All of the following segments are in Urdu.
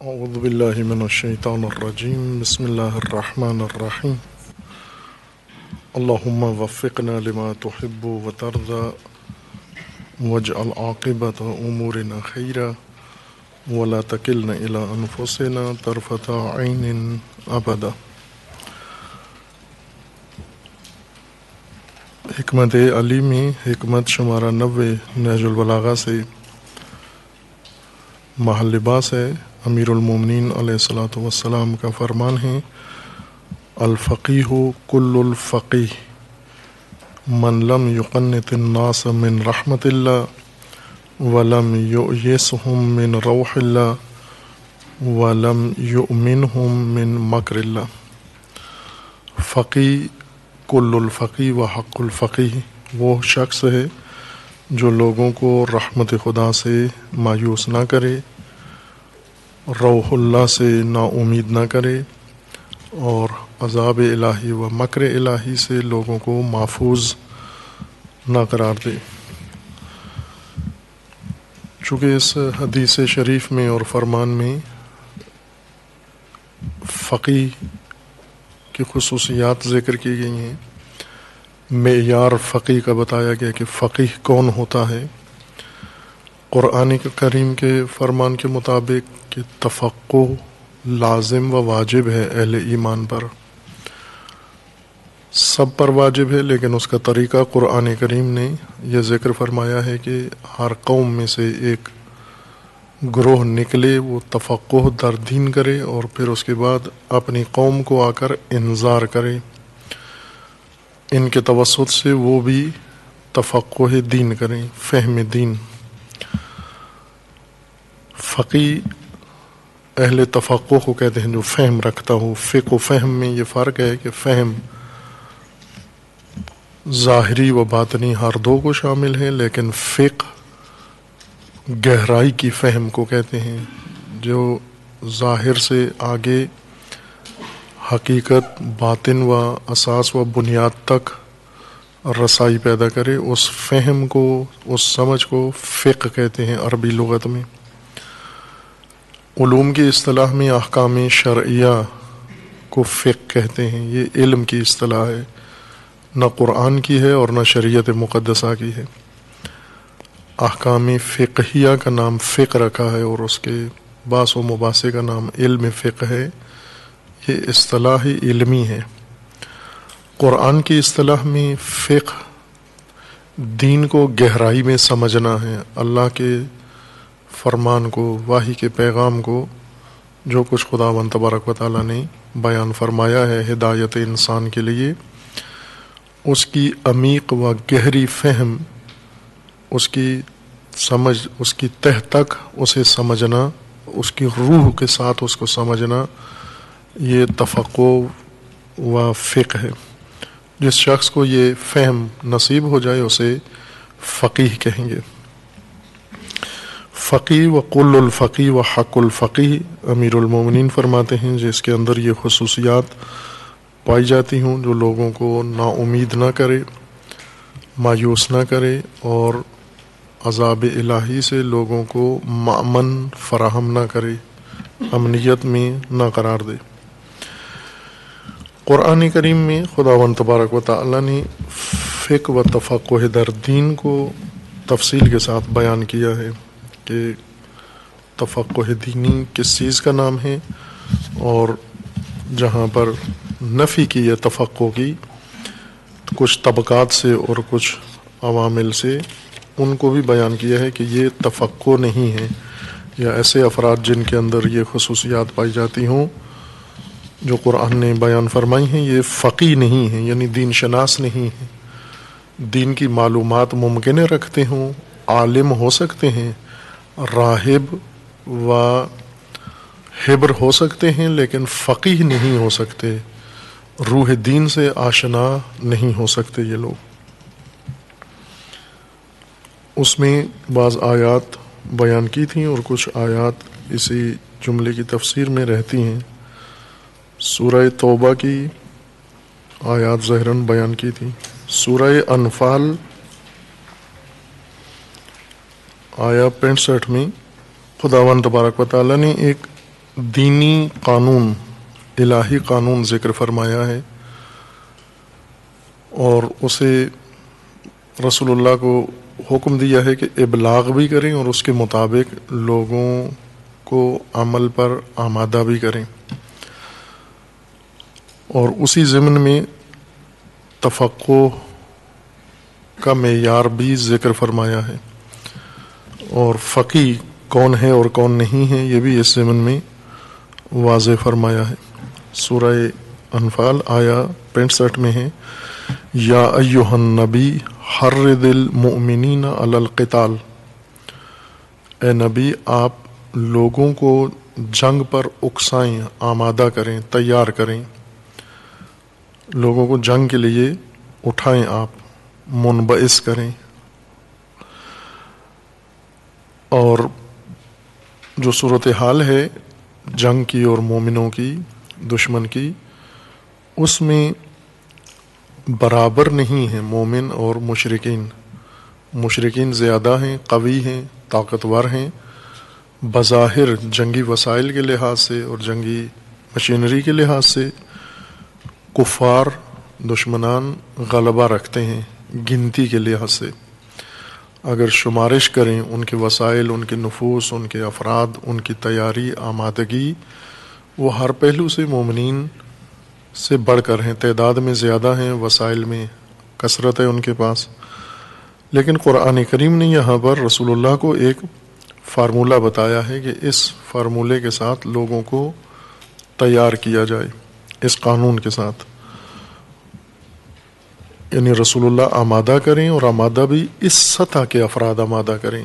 اعوذ باللہ من الشیطان الرجیم بسم اللہ الرحمن الرحیم اللہم وفقنا لما تحب وترضى واجعل عاقبۃ امورنا خیرا ولا تکلنا الی انفسنا طرفۃ عین ابدا۔ حکمت علیمی حکمت شمارہ 90 نہج البلاغہ سے محل لباس ہے۔ امیر المومنین علیہ الصلاۃ والسلام کا فرمان ہے، الفقیہ کل الفقیہ من لم یقنط الناس من رحمت اللہ ولم یؤیسہم من روح اللہ ولم یؤمنہم من مکر اللہ۔ فقیہ کل الفقیہ و حق الفقیہ وہ شخص ہے جو لوگوں کو رحمت خدا سے مایوس نہ کرے، روح اللہ سے نا امید نہ کرے اور عذاب الہی و مکر الہی سے لوگوں کو محفوظ نہ قرار دے۔ چونکہ اس حدیث شریف میں اور فرمان میں فقیہ کی خصوصیات ذکر کی گئی ہیں، معیار فقیہ کا بتایا گیا کہ فقیہ کون ہوتا ہے۔ قرآن کریم کے فرمان کے مطابق کہ تفقہ لازم و واجب ہے اہل ایمان پر، سب پر واجب ہے، لیکن اس کا طریقہ قرآن کریم نے یہ ذکر فرمایا ہے کہ ہر قوم میں سے ایک گروہ نکلے، وہ تفقہ در دین کرے اور پھر اس کے بعد اپنی قوم کو آ کر انذار کرے، ان کے توسط سے وہ بھی تفقہ دین کریں، فہم دین۔ فقیہ اہل تفقہ کو کہتے ہیں جو فہم رکھتا ہو۔ فقہ و فہم میں یہ فرق ہے کہ فہم ظاہری و باطنی ہر دو کو شامل ہے، لیکن فقہ گہرائی کی فہم کو کہتے ہیں، جو ظاہر سے آگے حقیقت، باطن و اساس و بنیاد تک رسائی پیدا کرے، اس فہم کو، اس سمجھ کو فقہ کہتے ہیں عربی لغت میں۔ علوم کی اصطلاح میں احکام شرعیہ کو فقہ کہتے ہیں، یہ علم کی اصطلاح ہے، نہ قرآن کی ہے اور نہ شریعت مقدسہ کی ہے۔ احکام فقہیہ کا نام فقہ رکھا ہے اور اس کے باس و مباحثے کا نام علم فقہ ہے، یہ اصطلاح علمی ہے۔ قرآن کی اصطلاح میں فقہ دین کو گہرائی میں سمجھنا ہے، اللہ کے فرمان کو، وحی کے پیغام کو، جو کچھ خداوند تبارک و تعالیٰ نے بیان فرمایا ہے ہدایت انسان کے لیے، اس کی عمیق و گہری فہم، اس کی سمجھ، اس کی تہ تک اسے سمجھنا، اس کی روح کے ساتھ اس کو سمجھنا، یہ تفقہ و فقہ ہے۔ جس شخص کو یہ فہم نصیب ہو جائے اسے فقیہ کہیں گے۔ فقیہ و کل الفقیہ و حق الفقیہ، امیر المومنین فرماتے ہیں جس کے اندر یہ خصوصیات پائی جاتی ہوں، جو لوگوں کو نا امید نہ کرے، مایوس نہ کرے اور عذاب الہی سے لوگوں کو مأمن فراہم نہ کرے، امنیت میں نہ قرار دے۔ قرآن کریم میں خداوند تبارک و تعالیٰ نے فقہ و تفقہ در دین کو تفصیل کے ساتھ بیان کیا ہے کہ تفقہ دینی کس چیز کا نام ہے، اور جہاں پر نفی کی ہے تفقہ کی، کچھ طبقات سے اور کچھ عوامل سے ان کو بھی بیان کیا ہے کہ یہ تفقہ نہیں ہے، یا ایسے افراد جن کے اندر یہ خصوصیات پائی جاتی ہوں جو قرآن نے بیان فرمائی ہیں، یہ فقیہ نہیں ہیں، یعنی دین شناس نہیں ہیں، دین کی معلومات ممکن رکھتے ہوں، عالم ہو سکتے ہیں، راہب و حبر ہو سکتے ہیں، لیکن فقیہ نہیں ہو سکتے، روح دین سے آشنا نہیں ہو سکتے یہ لوگ۔ اس میں بعض آیات بیان کی تھیں اور کچھ آیات اسی جملے کی تفسیر میں رہتی ہیں۔ سورہ توبہ کی آیات ظاہراً بیان کی تھی۔ سورہ انفال آیا 65 میں خداوند تبارک و تعالیٰ نے ایک دینی قانون، الہی قانون ذکر فرمایا ہے، اور اسے رسول اللہ کو حکم دیا ہے کہ ابلاغ بھی کریں اور اس کے مطابق لوگوں کو عمل پر آمادہ بھی کریں، اور اسی ضمن میں تفقہ کا معیار بھی ذکر فرمایا ہے، اور فقیہ کون ہے اور کون نہیں ہے یہ بھی اس ضمن میں واضح فرمایا ہے۔ سورہ انفال آیا 65 میں ہے، یا ایہا النبی حرض المؤمنین علی القتال، اے نبی آپ لوگوں کو جنگ پر اکسائیں، آمادہ کریں، تیار کریں، لوگوں کو جنگ کے لیے اٹھائیں، آپ منبعث کریں۔ اور جو صورتحال ہے جنگ کی اور مومنوں کی، دشمن کی، اس میں برابر نہیں ہیں مومن اور مشرکین۔ مشرکین زیادہ ہیں، قوی ہیں، طاقتور ہیں بظاہر جنگی وسائل کے لحاظ سے اور جنگی مشینری کے لحاظ سے، کفار دشمنان غلبہ رکھتے ہیں گنتی کے لحاظ سے۔ اگر شمارش کریں ان کے وسائل، ان کے نفوس، ان کے افراد، ان کی تیاری، آمادگی، وہ ہر پہلو سے مومنین سے بڑھ کر ہیں، تعداد میں زیادہ ہیں، وسائل میں کثرت ہے ان کے پاس۔ لیکن قرآن کریم نے یہاں پر رسول اللہ کو ایک فارمولہ بتایا ہے کہ اس فارمولے کے ساتھ لوگوں کو تیار کیا جائے، اس قانون کے ساتھ، یعنی رسول اللہ آمادہ کریں، اور آمادہ بھی اس سطح کے افراد آمادہ کریں،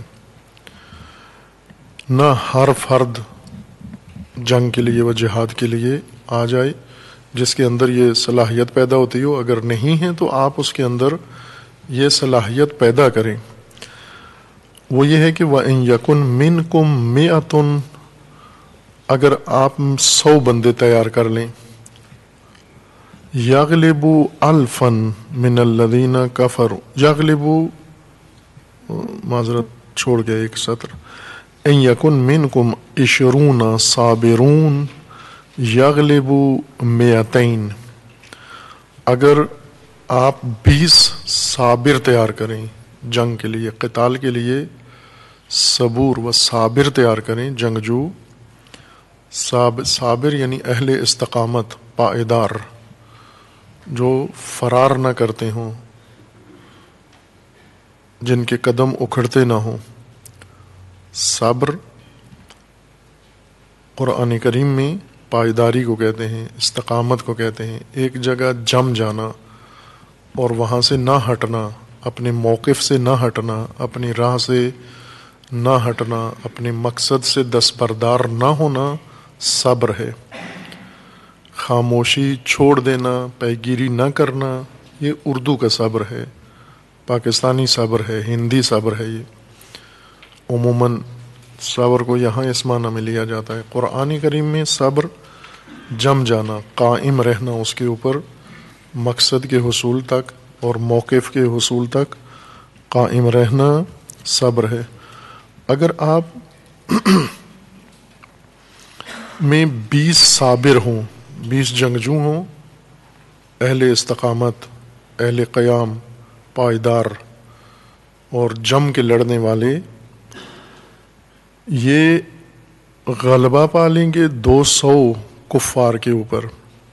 نہ ہر فرد جنگ کے لیے و جہاد کے لیے آ جائے جس کے اندر یہ صلاحیت پیدا ہوتی ہو، اگر نہیں ہے تو آپ اس کے اندر یہ صلاحیت پیدا کریں۔ وہ یہ ہے کہ وَإِن يَكُن مِّنكُم مِّئَةٌ، اگر آپ 100 بندے تیار کر لیں، یغلبوا الفا من الذین کفروا، یغلبوا، معذرت چھوڑ گیا ایک سطر، ان یکن منکم 20 صابرون یغلبوا 200، اگر آپ 20 صابر تیار کریں جنگ کے لیے، قتال کے لیے صبور و صابر تیار کریں، جنگجو، صابر یعنی اہل استقامت، پائیدار، جو فرار نہ کرتے ہوں، جن کے قدم اکھڑتے نہ ہوں۔ صبر قرآن کریم میں پائیداری کو کہتے ہیں، استقامت کو کہتے ہیں، ایک جگہ جم جانا اور وہاں سے نہ ہٹنا، اپنے موقف سے نہ ہٹنا، اپنی راہ سے نہ ہٹنا، اپنے مقصد سے دستبردار نہ ہونا صبر ہے۔ خاموشی چھوڑ دینا، پیگیری نہ کرنا، یہ اردو کا صبر ہے، پاکستانی صبر ہے، ہندی صبر ہے۔ یہ عموماً صبر کو یہاں اس معنی میں لیا جاتا ہے۔ قرآن کریم میں صبر جم جانا، قائم رہنا اس کے اوپر، مقصد کے حصول تک اور موقف کے حصول تک قائم رہنا صبر ہے۔ اگر آپ میں 20 صابر ہوں، 20 جنگجو ہوں، اہل استقامت، اہل قیام، پائیدار اور جم کے لڑنے والے، یہ غلبہ پا لیں گے 200 کفار کے اوپر۔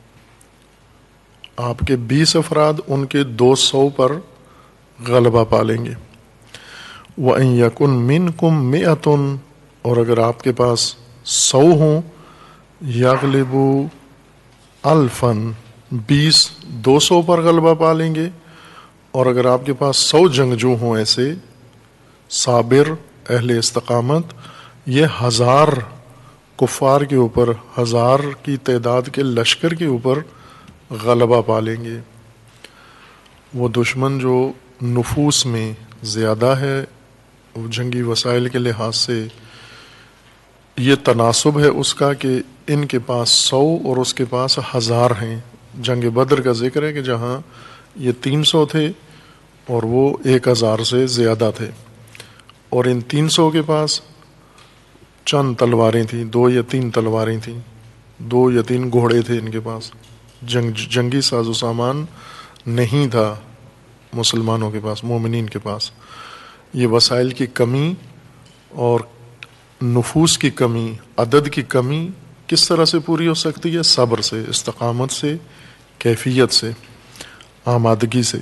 آپ کے 20 افراد ان کے 200 پر غلبہ پا لیں گے۔ وَإِن يَكُن مِّنكُم مِّئَةٌ، اور اگر آپ کے پاس 100 ہوں، یغلبوا الفا، 20 200 پر غلبہ پا لیں گے، اور اگر آپ کے پاس 100 جنگجو ہوں ایسے صابر، اہل استقامت، یہ 1000 کفار کے اوپر، 1000 کی تعداد کے لشکر کے اوپر غلبہ پا لیں گے۔ وہ دشمن جو نفوس میں زیادہ ہے، جنگی وسائل کے لحاظ سے یہ تناسب ہے اس کا کہ ان کے پاس 100 اور اس کے پاس 1000 ہیں۔ جنگ بدر کا ذکر ہے کہ جہاں یہ 300 تھے اور وہ 1000 سے زیادہ تھے، اور ان 300 کے پاس چند تلواریں تھیں، 2 یا 3 تلواریں تھیں، 2 یا 3 گھوڑے تھے ان کے پاس. جنگی ساز و سامان نہیں تھا مسلمانوں کے پاس، مومنین کے پاس. یہ وسائل کی کمی اور نفوس کی کمی، عدد کی کمی کس طرح سے پوری ہو سکتی ہے؟ صبر سے، استقامت سے، کیفیت سے، آمادگی سے.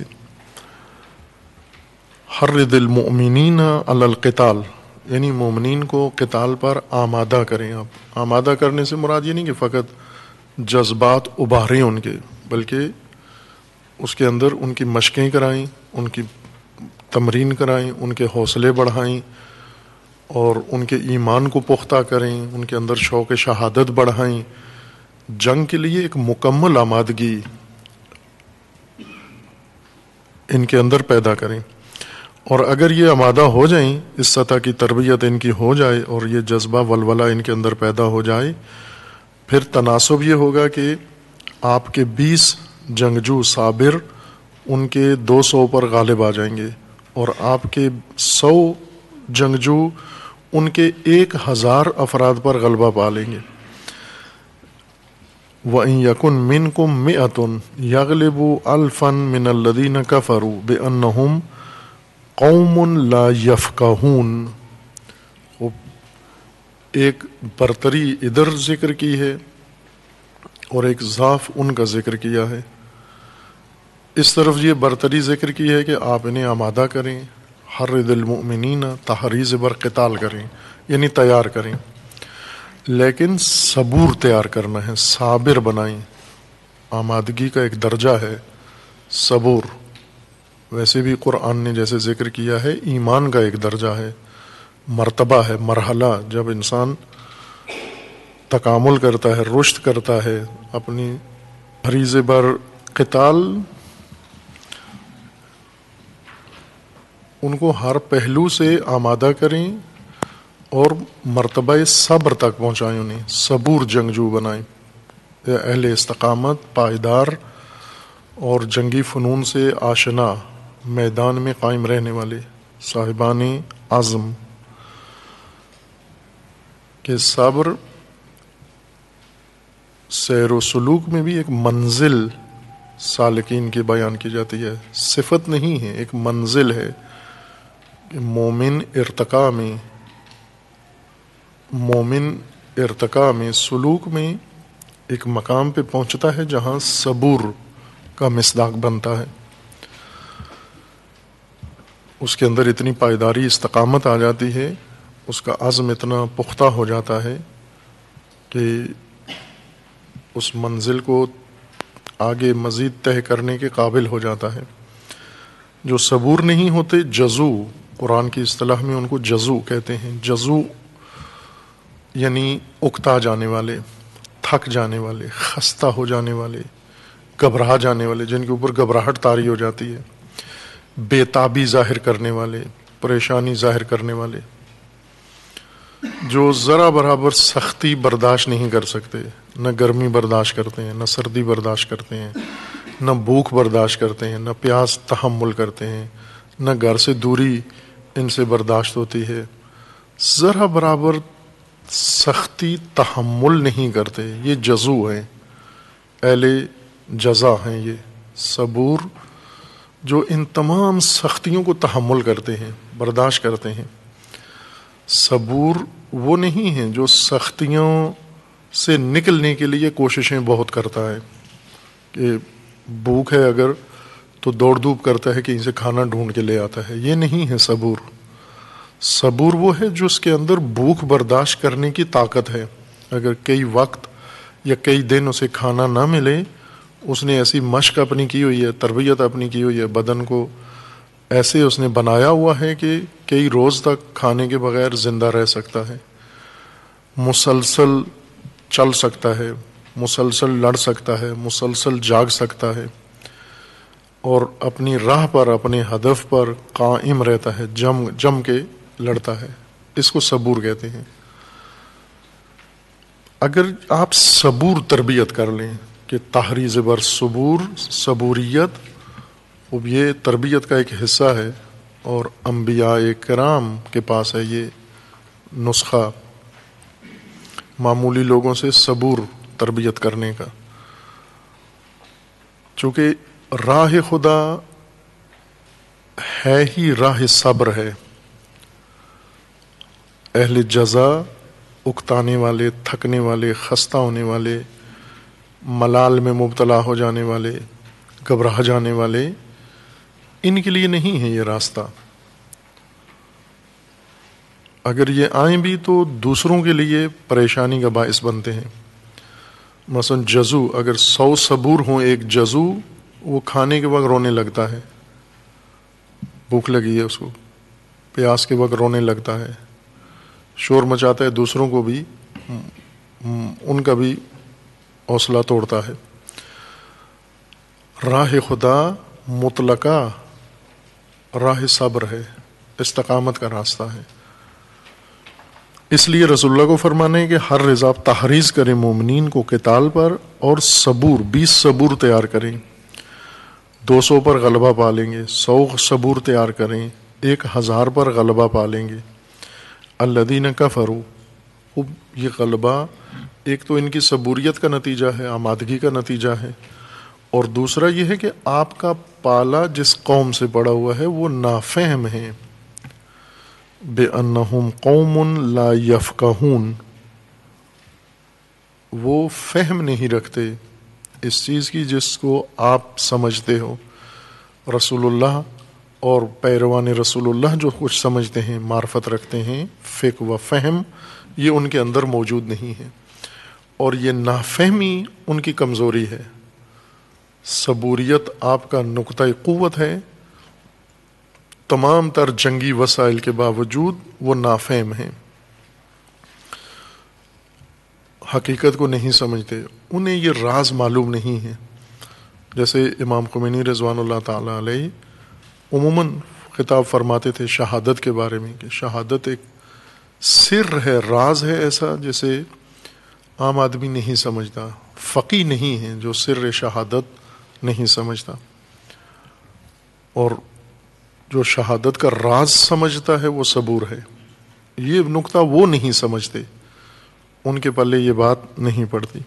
حرض المؤمنین علی القتال، یعنی مومنین کو قتال پر آمادہ کریں. آپ آمادہ کرنے سے مراد یہ نہیں کہ فقط جذبات ابھاریں ان کے، بلکہ اس کے اندر ان کی مشقیں کرائیں، ان کی تمرین کرائیں، ان کے حوصلے بڑھائیں اور ان کے ایمان کو پختہ کریں، ان کے اندر شوق شہادت بڑھائیں. جنگ کے لیے ایک مکمل آمادگی ان کے اندر پیدا کریں. اور اگر یہ آمادہ ہو جائیں، اس سطح کی تربیت ان کی ہو جائے اور یہ جذبہ ولولہ ان کے اندر پیدا ہو جائے، پھر تناسب یہ ہوگا کہ آپ کے 20 جنگجو صابر ان کے 200 پر غالب آ جائیں گے، اور آپ کے 100 جنگجو ان کے 1000 افراد پر غلبہ پا لیں گے. وَإِن يَكُن مِّنكُم مِّئَةٌ يَغْلِبُوا أَلْفًا مِّنَ الَّذِينَ كَفَرُوا بِأَنَّهُمْ قَوْمٌ لَا يَفْقَهُونَ. ایک برتری ادھر ذکر کی ہے اور ایک ضعف ان کا ذکر کیا ہے. اس طرف یہ برتری ذکر کی ہے کہ آپ انہیں آمادہ کریں، حرض المؤمنین، تحریض بر قتال کریں، یعنی تیار کریں، لیکن صبور تیار کرنا ہے، صابر بنائیں. آمادگی کا ایک درجہ ہے صبور. ویسے بھی قرآن نے جیسے ذکر کیا ہے، ایمان کا ایک درجہ ہے، مرتبہ ہے، مرحلہ. جب انسان تکامل کرتا ہے، رشد کرتا ہے اپنی حریض بر قتال، ان کو ہر پہلو سے آمادہ کریں اور مرتبہ صبر تک پہنچائیں، انہیں صبور جنگجو بنائیں، اہل استقامت، پائیدار اور جنگی فنون سے آشنا، میدان میں قائم رہنے والے، صاحبان عزم. کہ صبر سیر و سلوک میں بھی ایک منزل سالکین کی بیان کی جاتی ہے، صفت نہیں ہے، ایک منزل ہے کہ مومن ارتقاء میں سلوک میں ایک مقام پہ پہنچتا ہے جہاں صبور کا مصداق بنتا ہے. اس کے اندر اتنی پائیداری، استقامت آ جاتی ہے، اس کا عزم اتنا پختہ ہو جاتا ہے کہ اس منزل کو آگے مزید طے کرنے کے قابل ہو جاتا ہے. جو صبور نہیں ہوتے، جزو، قرآن کی اصطلاح میں ان کو جزو کہتے ہیں. جزو یعنی اکتا جانے والے، تھک جانے والے، خستہ ہو جانے والے، گھبرا جانے والے، جن کے اوپر گھبراہٹ طاری ہو جاتی ہے، بے تابی ظاہر کرنے والے، پریشانی ظاہر کرنے والے، جو ذرا برابر سختی برداشت نہیں کر سکتے. نہ گرمی برداشت کرتے ہیں، نہ سردی برداشت کرتے ہیں، نہ بھوک برداشت کرتے ہیں، نہ پیاس تحمل کرتے ہیں، نہ گھر سے دوری ان سے برداشت ہوتی ہے. ذرا برابر سختی تحمل نہیں کرتے. یہ جزو ہیں، اہل جزا ہیں. یہ صبور جو ان تمام سختیوں کو تحمل کرتے ہیں، برداشت کرتے ہیں. صبور وہ نہیں ہیں جو سختیوں سے نکلنے کے لیے کوششیں بہت کرتا ہے، کہ بھوک ہے اگر تو دوڑ دھوپ کرتا ہے کہ ان سے کھانا ڈھونڈ کے لے آتا ہے. یہ نہیں ہے صبور. صبور وہ ہے جو اس کے اندر بھوک برداشت کرنے کی طاقت ہے. اگر کئی وقت یا کئی دن اسے کھانا نہ ملے، اس نے ایسی مشق اپنی کی ہوئی ہے، تربیت اپنی کی ہوئی ہے، بدن کو ایسے اس نے بنایا ہوا ہے کہ کئی روز تک کھانے کے بغیر زندہ رہ سکتا ہے، مسلسل چل سکتا ہے، مسلسل لڑ سکتا ہے، مسلسل جاگ سکتا ہے، اور اپنی راہ پر، اپنے ہدف پر قائم رہتا ہے، جم کے لڑتا ہے. اس کو صبور کہتے ہیں. اگر آپ صبور تربیت کر لیں کہ تحریض بر صبور، صبوریت، اب یہ تربیت کا ایک حصہ ہے، اور انبیاء کرام کے پاس ہے یہ نسخہ معمولی لوگوں سے صبور تربیت کرنے کا، چونکہ راہ خدا ہے ہی راہ صبر ہے. اہل جزا، اکتانے والے، تھکنے والے، خستہ ہونے والے، ملال میں مبتلا ہو جانے والے، گھبرا جانے والے، ان کے لیے نہیں ہے یہ راستہ. اگر یہ آئیں بھی تو دوسروں کے لیے پریشانی کا باعث بنتے ہیں. مثلا جزو، اگر 100 صبور ہوں، ایک جزو وہ کھانے کے وقت رونے لگتا ہے، بھوک لگی ہے اس کو، پیاس کے وقت رونے لگتا ہے، شور مچاتا ہے، دوسروں کو بھی ان کا بھی حوصلہ توڑتا ہے. راہ خدا مطلقہ راہ صبر ہے، استقامت کا راستہ ہے. اس لیے رسول اللہ کو فرمانے ہے کہ ہر رضا تحریض کریں مومنین کو قتال پر، اور صبور 20 صبور تیار کریں. 200 پر غلبہ پا لیں گے، 100 صبور تیار کریں، 1000 پر غلبہ پا لیں گے. الذین کفروا، یہ غلبہ ایک تو ان کی صبوریت کا نتیجہ ہے، آمادگی کا نتیجہ ہے، اور دوسرا یہ ہے کہ آپ کا پالا جس قوم سے پڑا ہوا ہے وہ نافہم ہے. بِأَنَّهُمْ قَوْمٌ لَا يَفْقَهُونَ، وہ فہم نہیں رکھتے اس چیز کی جس کو آپ سمجھتے ہو. رسول اللہ اور پیروان رسول اللہ جو کچھ سمجھتے ہیں، معرفت رکھتے ہیں، فقہ و فہم، یہ ان کے اندر موجود نہیں ہے، اور یہ نافہمی ان کی کمزوری ہے. صبوریت آپ کا نقطہ قوت ہے، تمام تر جنگی وسائل کے باوجود وہ نافہم ہیں، حقیقت کو نہیں سمجھتے، انہیں یہ راز معلوم نہیں ہے. جیسے امام خمینی رضوان اللہ تعالی علیہ عموماً خطاب فرماتے تھے شہادت کے بارے میں کہ شہادت ایک سر ہے، راز ہے ایسا جسے عام آدمی نہیں سمجھتا. فقی نہیں ہے جو سر شہادت نہیں سمجھتا، اور جو شہادت کا راز سمجھتا ہے وہ صبور ہے. یہ نقطہ وہ نہیں سمجھتے، ان کے پلے یہ بات نہیں پڑتی.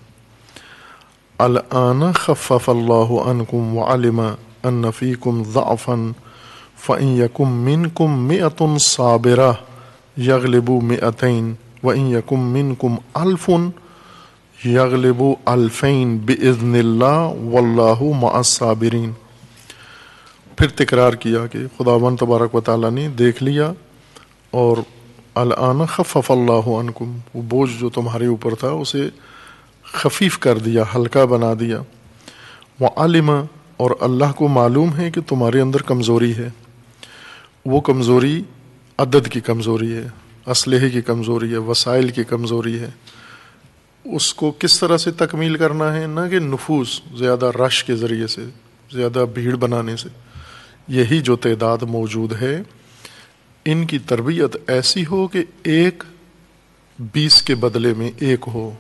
الآن خفف اللہ عنکم وعلم ان فیکم ضعفا فإن یکم منکم مئۃ صابرہ یغلبوا مئتین وإن یکم منکم الف یغلبوا الفین بإذن اللہ واللہ مع الصابرین. پھر تکرار کیا کہ خداوند تبارک و تعالیٰ نے دیکھ لیا، اور الآن خفف اللہ عنکم، وہ بوجھ جو تمہارے اوپر تھا اسے خفیف کر دیا، ہلکا بنا دیا. وعلم، اور اللہ کو معلوم ہے کہ تمہارے اندر کمزوری ہے. وہ کمزوری عدد کی کمزوری ہے، اسلحے کی کمزوری ہے، وسائل کی کمزوری ہے. اس کو کس طرح سے تکمیل کرنا ہے؟ نہ کہ نفوس زیادہ رش کے ذریعے سے، زیادہ بھیڑ بنانے سے. یہی جو تعداد موجود ہے ان کی تربیت ایسی ہو کہ 1 20 کے بدلے میں 1 ہو.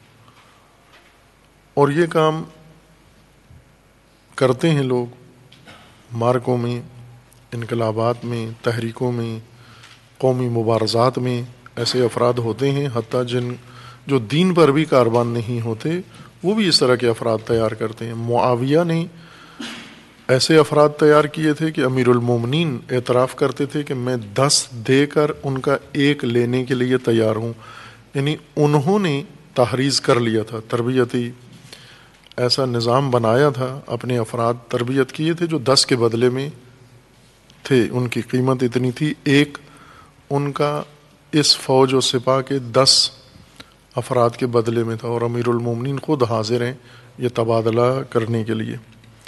اور یہ کام کرتے ہیں لوگ مارکوں میں، انقلابات میں، تحریکوں میں، قومی مبارزات میں. ایسے افراد ہوتے ہیں حتیٰ جو دین پر بھی کاربان نہیں ہوتے، وہ بھی اس طرح کے افراد تیار کرتے ہیں. معاویہ نے ایسے افراد تیار کیے تھے کہ امیر المومنین اعتراف کرتے تھے کہ میں 10 دے کر ان کا 1 لینے کے لیے تیار ہوں. یعنی انہوں نے تحریض کر لیا تھا، تربیتی ایسا نظام بنایا تھا، اپنے افراد تربیت کیے تھے جو 10 کے بدلے میں تھے. ان کی قیمت اتنی تھی، 1 ان کا اس فوج و سپاہ کے 10 افراد کے بدلے میں تھا، اور امیر المومنین خود حاضر ہیں یہ تبادلہ کرنے کے لیے.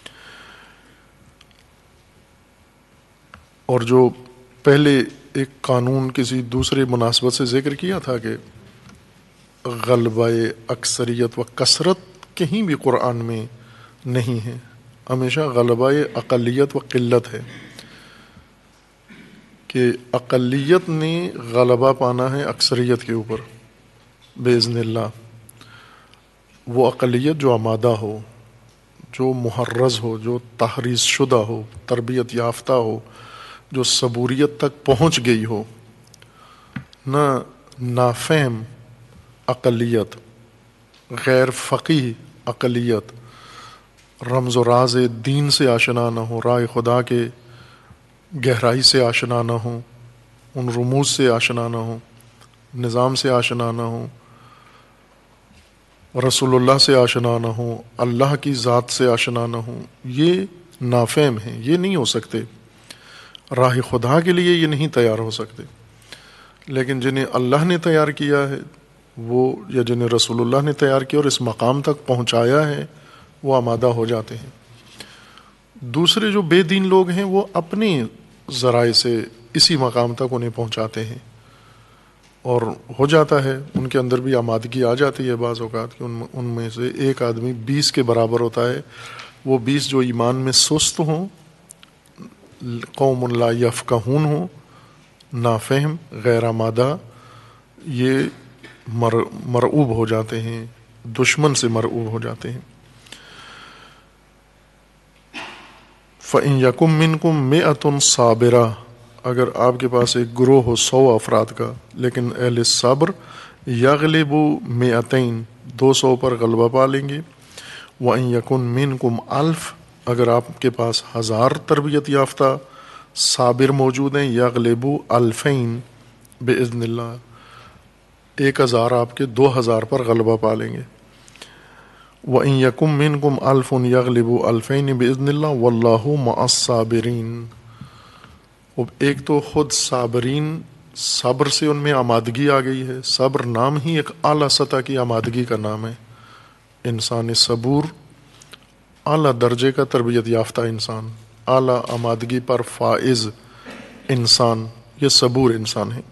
اور جو پہلے ایک قانون کسی دوسرے مناسبت سے ذکر کیا تھا کہ غلبہ اکثریت و کثرت کہیں بھی قرآن میں نہیں ہے، ہمیشہ غلبہ اقلیت و قلت ہے، کہ اقلیت نے غلبہ پانا ہے اکثریت کے اوپر باذن اللہ. وہ اقلیت جو آمادہ ہو، جو محرز ہو، جو تحریض شدہ ہو، تربیت یافتہ ہو، جو صبوریت تک پہنچ گئی ہو، نہ نافہم اقلیت، غیر فقیہ اقلیت، رمز و راز دین سے آشنا نہ ہو، رائے خدا کے گہرائی سے آشنا نہ ہو، ان رموز سے آشنا نہ ہو، نظام سے آشنا نہ ہو، رسول اللہ سے آشنا نہ ہو، اللہ کی ذات سے آشنا نہ ہو، یہ نافہم ہیں، یہ نہیں ہو سکتے، راہ خدا کے لیے یہ نہیں تیار ہو سکتے۔ لیکن جنہیں اللہ نے تیار کیا ہے وہ، یا جنہیں رسول اللہ نے تیار کیا اور اس مقام تک پہنچایا ہے، وہ آمادہ ہو جاتے ہیں۔ دوسرے جو بے دین لوگ ہیں وہ اپنے ذرائع سے اسی مقام تک انہیں پہنچاتے ہیں، اور ہو جاتا ہے ان کے اندر بھی آمادگی آ جاتی ہے بعض اوقات کہ ان میں سے ایک آدمی 20 کے برابر ہوتا ہے، وہ 20 جو ایمان میں سست ہوں، قوم لا یفقہون ہوں، نافہم، غیر آمادہ، یہ مرعوب ہو جاتے ہیں، دشمن سے مرعوب ہو جاتے ہیں۔ فَإِن يَكُن مِّنكُم مِّئَةٌ صَابِرَةٌ، اگر آپ کے پاس ایک گروہ ہو 100 افراد کا، لیکن اہل صبر، یغلبوا 200، 200 پر غلبہ پا لیں گے۔ وَإِن يَكُن مِّنكُمْ 1000، اگر آپ کے پاس 1000 تربیت یافتہ صابر موجود ہیں، یغلبوا 2000 بِإِذْنِ اللہ، 1000 آپ کے 2000 پر غلبہ پا لیں گے۔ وَإِن يَكُن مِّنكُمْ 1000 يَغْلِبُوا 2000 بِإِذْنِ اللَّهِ وَاللَّهُ مَعَ الصَّابِرِينَ۔ اب ایک تو خود صابرین، صبر سے ان میں آمادگی آ گئی ہے، صبر نام ہی ایک اعلیٰ سطح کی آمادگی کا نام ہے۔ انسان صبور، اعلیٰ درجے کا تربیت یافتہ انسان، اعلیٰ آمادگی پر فائز انسان، یہ صبور انسان ہے۔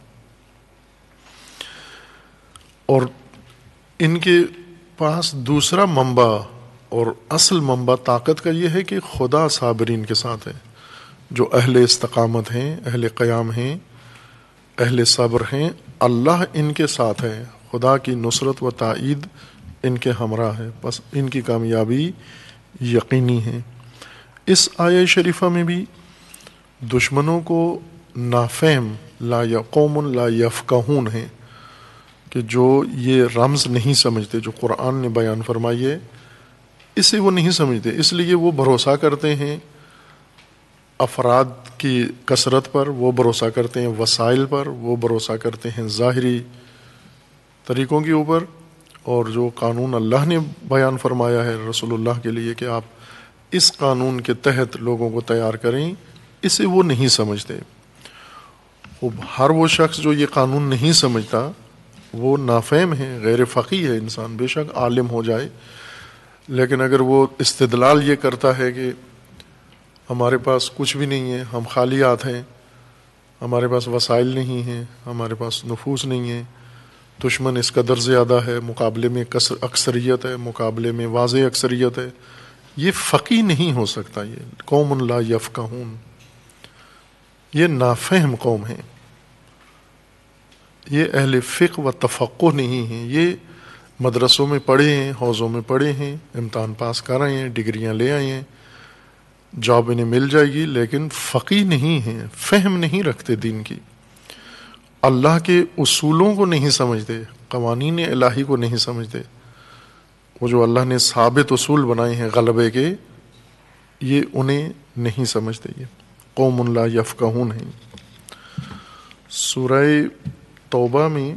اور ان کے پاس دوسرا منبع اور اصل منبع طاقت کا یہ ہے کہ خدا صابرین کے ساتھ ہے، جو اہل استقامت ہیں، اہل قیام ہیں، اہل صبر ہیں، اللہ ان کے ساتھ ہے، خدا کی نصرت و تائید ان کے ہمراہ ہے، بس ان کی کامیابی یقینی ہے۔ اس آیہ شریفہ میں بھی دشمنوں کو نافہم، لا قوم لا یفقہون ہیں، کہ جو یہ رمز نہیں سمجھتے جو قرآن نے بیان فرمائی ہے، اسے وہ نہیں سمجھتے، اس لیے وہ بھروسہ کرتے ہیں افراد کی کثرت پر، وہ بھروسہ کرتے ہیں وسائل پر، وہ بھروسہ کرتے ہیں ظاہری طریقوں کے اوپر، اور جو قانون اللہ نے بیان فرمایا ہے رسول اللہ کے لیے کہ آپ اس قانون کے تحت لوگوں کو تیار کریں، اسے وہ نہیں سمجھتے۔ ہر وہ شخص جو یہ قانون نہیں سمجھتا وہ نافہم ہے، غیر فقیہ ہے انسان، بے شک عالم ہو جائے، لیکن اگر وہ استدلال یہ کرتا ہے کہ ہمارے پاس کچھ بھی نہیں ہے، ہم خالیات ہیں، ہمارے پاس وسائل نہیں ہیں، ہمارے پاس نفوذ نہیں ہے، دشمن اس قدر زیادہ ہے، مقابلے میں اکثریت ہے، مقابلے میں واضح اکثریت ہے، یہ فقیہ نہیں ہو سکتا، یہ قوم لا یفقہون، یہ نافہم قوم ہے، یہ اہل فقہ و تفقہ نہیں ہیں، یہ مدرسوں میں پڑھے ہیں، حوضوں میں پڑھے ہیں، امتحان پاس کر رہے ہیں، ڈگریاں لے آئے ہیں، جاب انہیں مل جائے گی، لیکن فقیہ نہیں ہیں، فہم نہیں رکھتے دین کی، اللہ کے اصولوں کو نہیں سمجھتے، قوانین الہی کو نہیں سمجھتے، وہ جو اللہ نے ثابت اصول بنائے ہیں غلبے کے، یہ انہیں نہیں سمجھتے، یہ قوم لا یفقہون ہیں۔ سورہ توبہ میں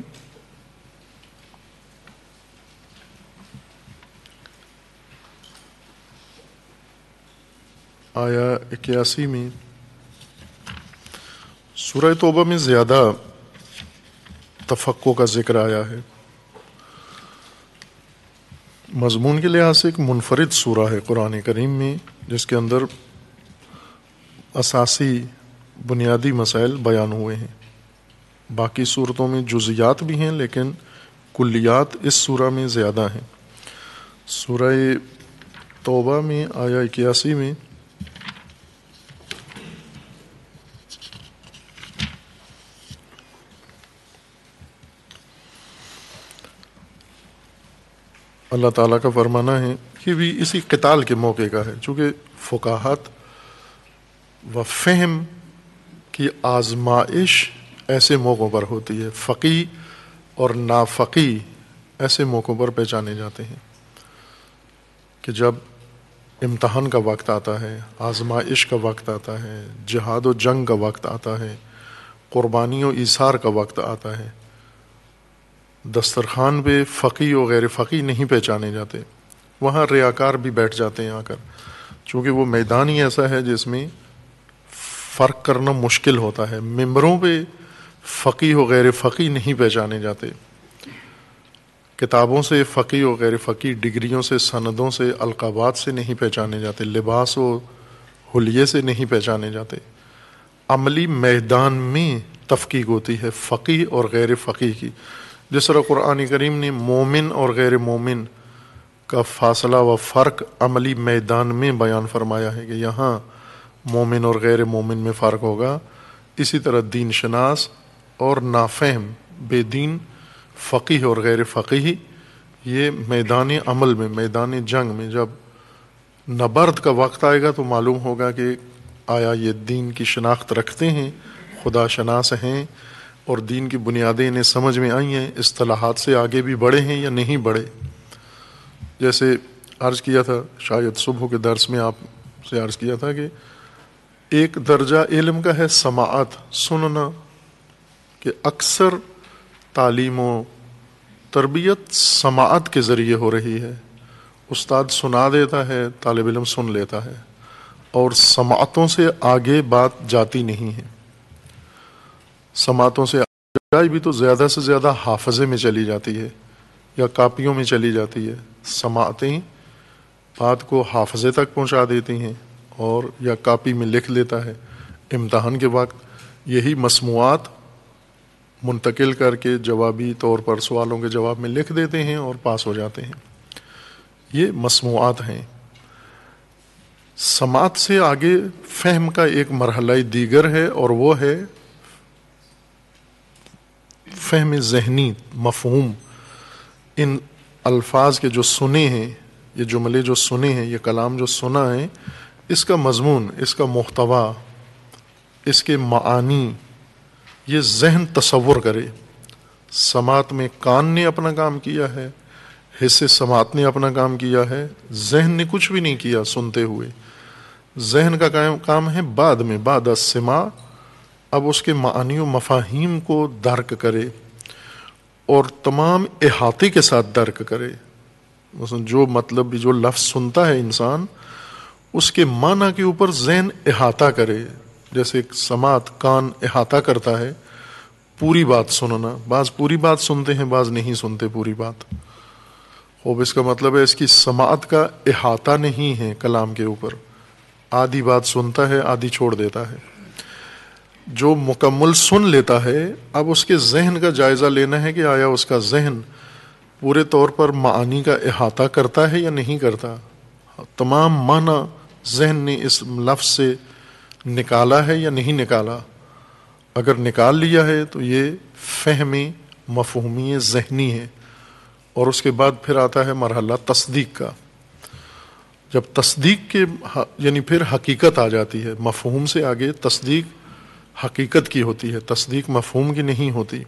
آیا 81 میں، سورہ توبہ میں زیادہ تفقہ کا ذکر آیا ہے، مضمون کے لحاظ سے ایک منفرد سورہ ہے قرآن کریم میں، جس کے اندر اساسی بنیادی مسائل بیان ہوئے ہیں، باقی صورتوں میں جزیات بھی ہیں لیکن کلیات اس سورہ میں زیادہ ہیں۔ سورہ توبہ میں آیا 81 میں اللہ تعالیٰ کا فرمانا ہے، یہ بھی اسی قتال کے موقع کا ہے، چونکہ فقاہت و فہم کی آزمائش ایسے موقعوں پر ہوتی ہے، فقی اور نافقی ایسے موقعوں پر پہچانے جاتے ہیں کہ جب امتحان کا وقت آتا ہے، آزمائش کا وقت آتا ہے، جہاد و جنگ کا وقت آتا ہے، قربانی و ایثار کا وقت آتا ہے، دسترخوان پہ فقی و غیر فقی نہیں پہچانے جاتے، وہاں ریاکار بھی بیٹھ جاتے ہیں آ کر، چونکہ وہ میدان ہی ایسا ہے جس میں فرق کرنا مشکل ہوتا ہے۔ ممبروں پہ فقی و غیر فقی نہیں پہچانے جاتے، کتابوں سے فقی و غیر فقی، ڈگریوں سے، سندوں سے، القابات سے نہیں پہچانے جاتے، لباس و حلیے سے نہیں پہچانے جاتے، عملی میدان میں تفقیق ہوتی ہے فقی اور غیر فقی کی۔ جس طرح قرآن کریم نے مومن اور غیر مومن کا فاصلہ و فرق عملی میدان میں بیان فرمایا ہے کہ یہاں مومن اور غیر مومن میں فرق ہوگا، اسی طرح دین شناس اور نافہم بے دین، فقیہ اور غیر فقیہ، یہ میدان عمل میں، میدان جنگ میں جب نبرد کا وقت آئے گا تو معلوم ہوگا کہ آیا یہ دین کی شناخت رکھتے ہیں، خدا شناس ہیں، اور دین کی بنیادیں انہیں سمجھ میں آئی ہیں، اصطلاحات سے آگے بھی بڑھے ہیں یا نہیں بڑھے۔ جیسے عرض کیا تھا، شاید صبح کے درس میں آپ سے عرض کیا تھا کہ ایک درجہ علم کا ہے سماعت، سننا، کہ اکثر تعلیم و تربیت سماعت کے ذریعے ہو رہی ہے، استاد سنا دیتا ہے، طالب علم سن لیتا ہے، اور سماعتوں سے آگے بات جاتی نہیں ہے۔ سماعتوں سے جائے بھی تو زیادہ سے زیادہ حافظے میں چلی جاتی ہے یا کاپیوں میں چلی جاتی ہے، سماعتیں بات کو حافظے تک پہنچا دیتی ہیں اور یا کاپی میں لکھ لیتا ہے، امتحان کے وقت یہی مسموعات منتقل کر کے جوابی طور پر سوالوں کے جواب میں لکھ دیتے ہیں اور پاس ہو جاتے ہیں، یہ مسموعات ہیں۔ سماعت سے آگے فہم کا ایک مرحلہ دیگر ہے، اور وہ ہے فہم ذہنی، مفہوم۔ ان الفاظ کے جو سنے ہیں، یہ جملے جو سنے ہیں، یہ کلام جو سنا ہے، اس کا مضمون، اس کا محتوا، اس کے معانی، یہ ذہن تصور کرے۔ سماعت میں کان نے اپنا کام کیا ہے، حصے سماعت نے اپنا کام کیا ہے، ذہن نے کچھ بھی نہیں کیا سنتے ہوئے۔ ذہن کا کام ہے بعد میں، بعد السماع، اب اس کے معانی و مفاہیم کو درک کرے اور تمام احاطے کے ساتھ درک کرے۔ مثلا جو مطلب جو لفظ سنتا ہے انسان، اس کے معنی کے اوپر ذہن احاطہ کرے۔ جیسے سماعت، کان احاطہ کرتا ہے پوری بات سننا، بعض پوری بات سنتے ہیں، بعض نہیں سنتے پوری بات۔ خوب اس کا مطلب ہے اس کی سماعت کا احاطہ نہیں ہے کلام کے اوپر، آدھی بات سنتا ہے، آدھی چھوڑ دیتا ہے۔ جو مکمل سن لیتا ہے، اب اس کے ذہن کا جائزہ لینا ہے کہ آیا اس کا ذہن پورے طور پر معانی کا احاطہ کرتا ہے یا نہیں کرتا، تمام معنی ذہن نے اس لفظ سے نکالا ہے یا نہیں نکالا۔ اگر نکال لیا ہے تو یہ فہم مفہومی ذہنی ہے، اور اس کے بعد پھر آتا ہے مرحلہ تصدیق کا۔ جب تصدیق کے یعنی پھر حقیقت آ جاتی ہے، مفہوم سے آگے تصدیق حقیقت کی ہوتی ہے، تصدیق مفہوم کی نہیں ہوتی۔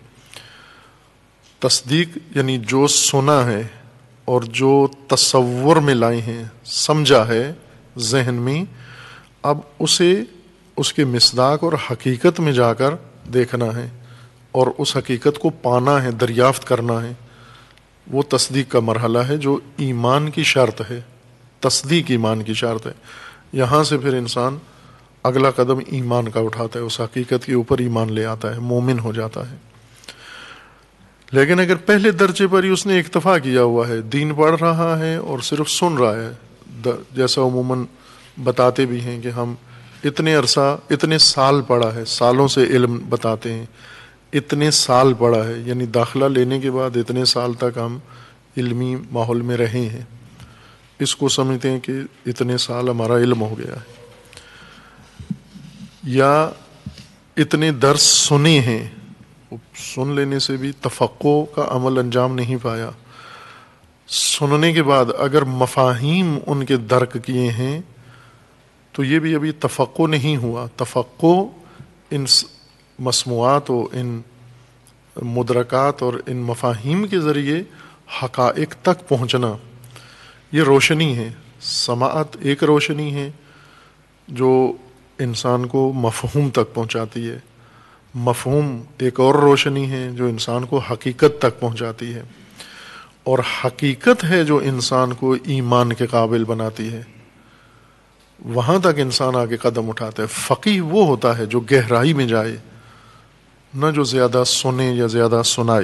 تصدیق یعنی جو سنا ہے اور جو تصور میں لائے ہیں، سمجھا ہے ذہن میں، اب اسے اس کے مصداق اور حقیقت میں جا کر دیکھنا ہے اور اس حقیقت کو پانا ہے، دریافت کرنا ہے۔ وہ تصدیق کا مرحلہ ہے جو ایمان کی شرط ہے، تصدیق ایمان کی شرط ہے۔ یہاں سے پھر انسان اگلا قدم ایمان کا اٹھاتا ہے، اس حقیقت کے اوپر ایمان لے آتا ہے، مومن ہو جاتا ہے۔ لیکن اگر پہلے درجے پر ہی اس نے اکتفا کیا ہوا ہے، دین پڑھ رہا ہے اور صرف سن رہا ہے، جیسا عموماً بتاتے بھی ہیں کہ ہم اتنے عرصہ، اتنے سال پڑھا ہے، سالوں سے علم بتاتے ہیں، اتنے سال پڑھا ہے، یعنی داخلہ لینے کے بعد اتنے سال تک ہم علمی ماحول میں رہے ہیں، اس کو سمجھتے ہیں کہ اتنے سال ہمارا علم ہو گیا ہے۔ یا اتنے درس سنے ہیں، سن لینے سے بھی تفقہ کا عمل انجام نہیں پایا، سننے کے بعد اگر مفاہیم ان کے درک کیے ہیں تو یہ بھی ابھی تفقہ نہیں ہوا۔ تفقہ ان مسموعات و ان مدرکات اور ان مفاہیم کے ذریعے حقائق تک پہنچنا یہ روشنی ہے. سماعت ایک روشنی ہے جو انسان کو مفہوم تک پہنچاتی ہے. مفہوم ایک اور روشنی ہے جو انسان کو حقیقت تک پہنچاتی ہے. اور حقیقت ہے جو انسان کو ایمان کے قابل بناتی ہے. وہاں تک انسان آگے قدم اٹھاتا ہے. فقیہ وہ ہوتا ہے جو گہرائی میں جائے، نہ جو زیادہ سنے یا زیادہ سنائے.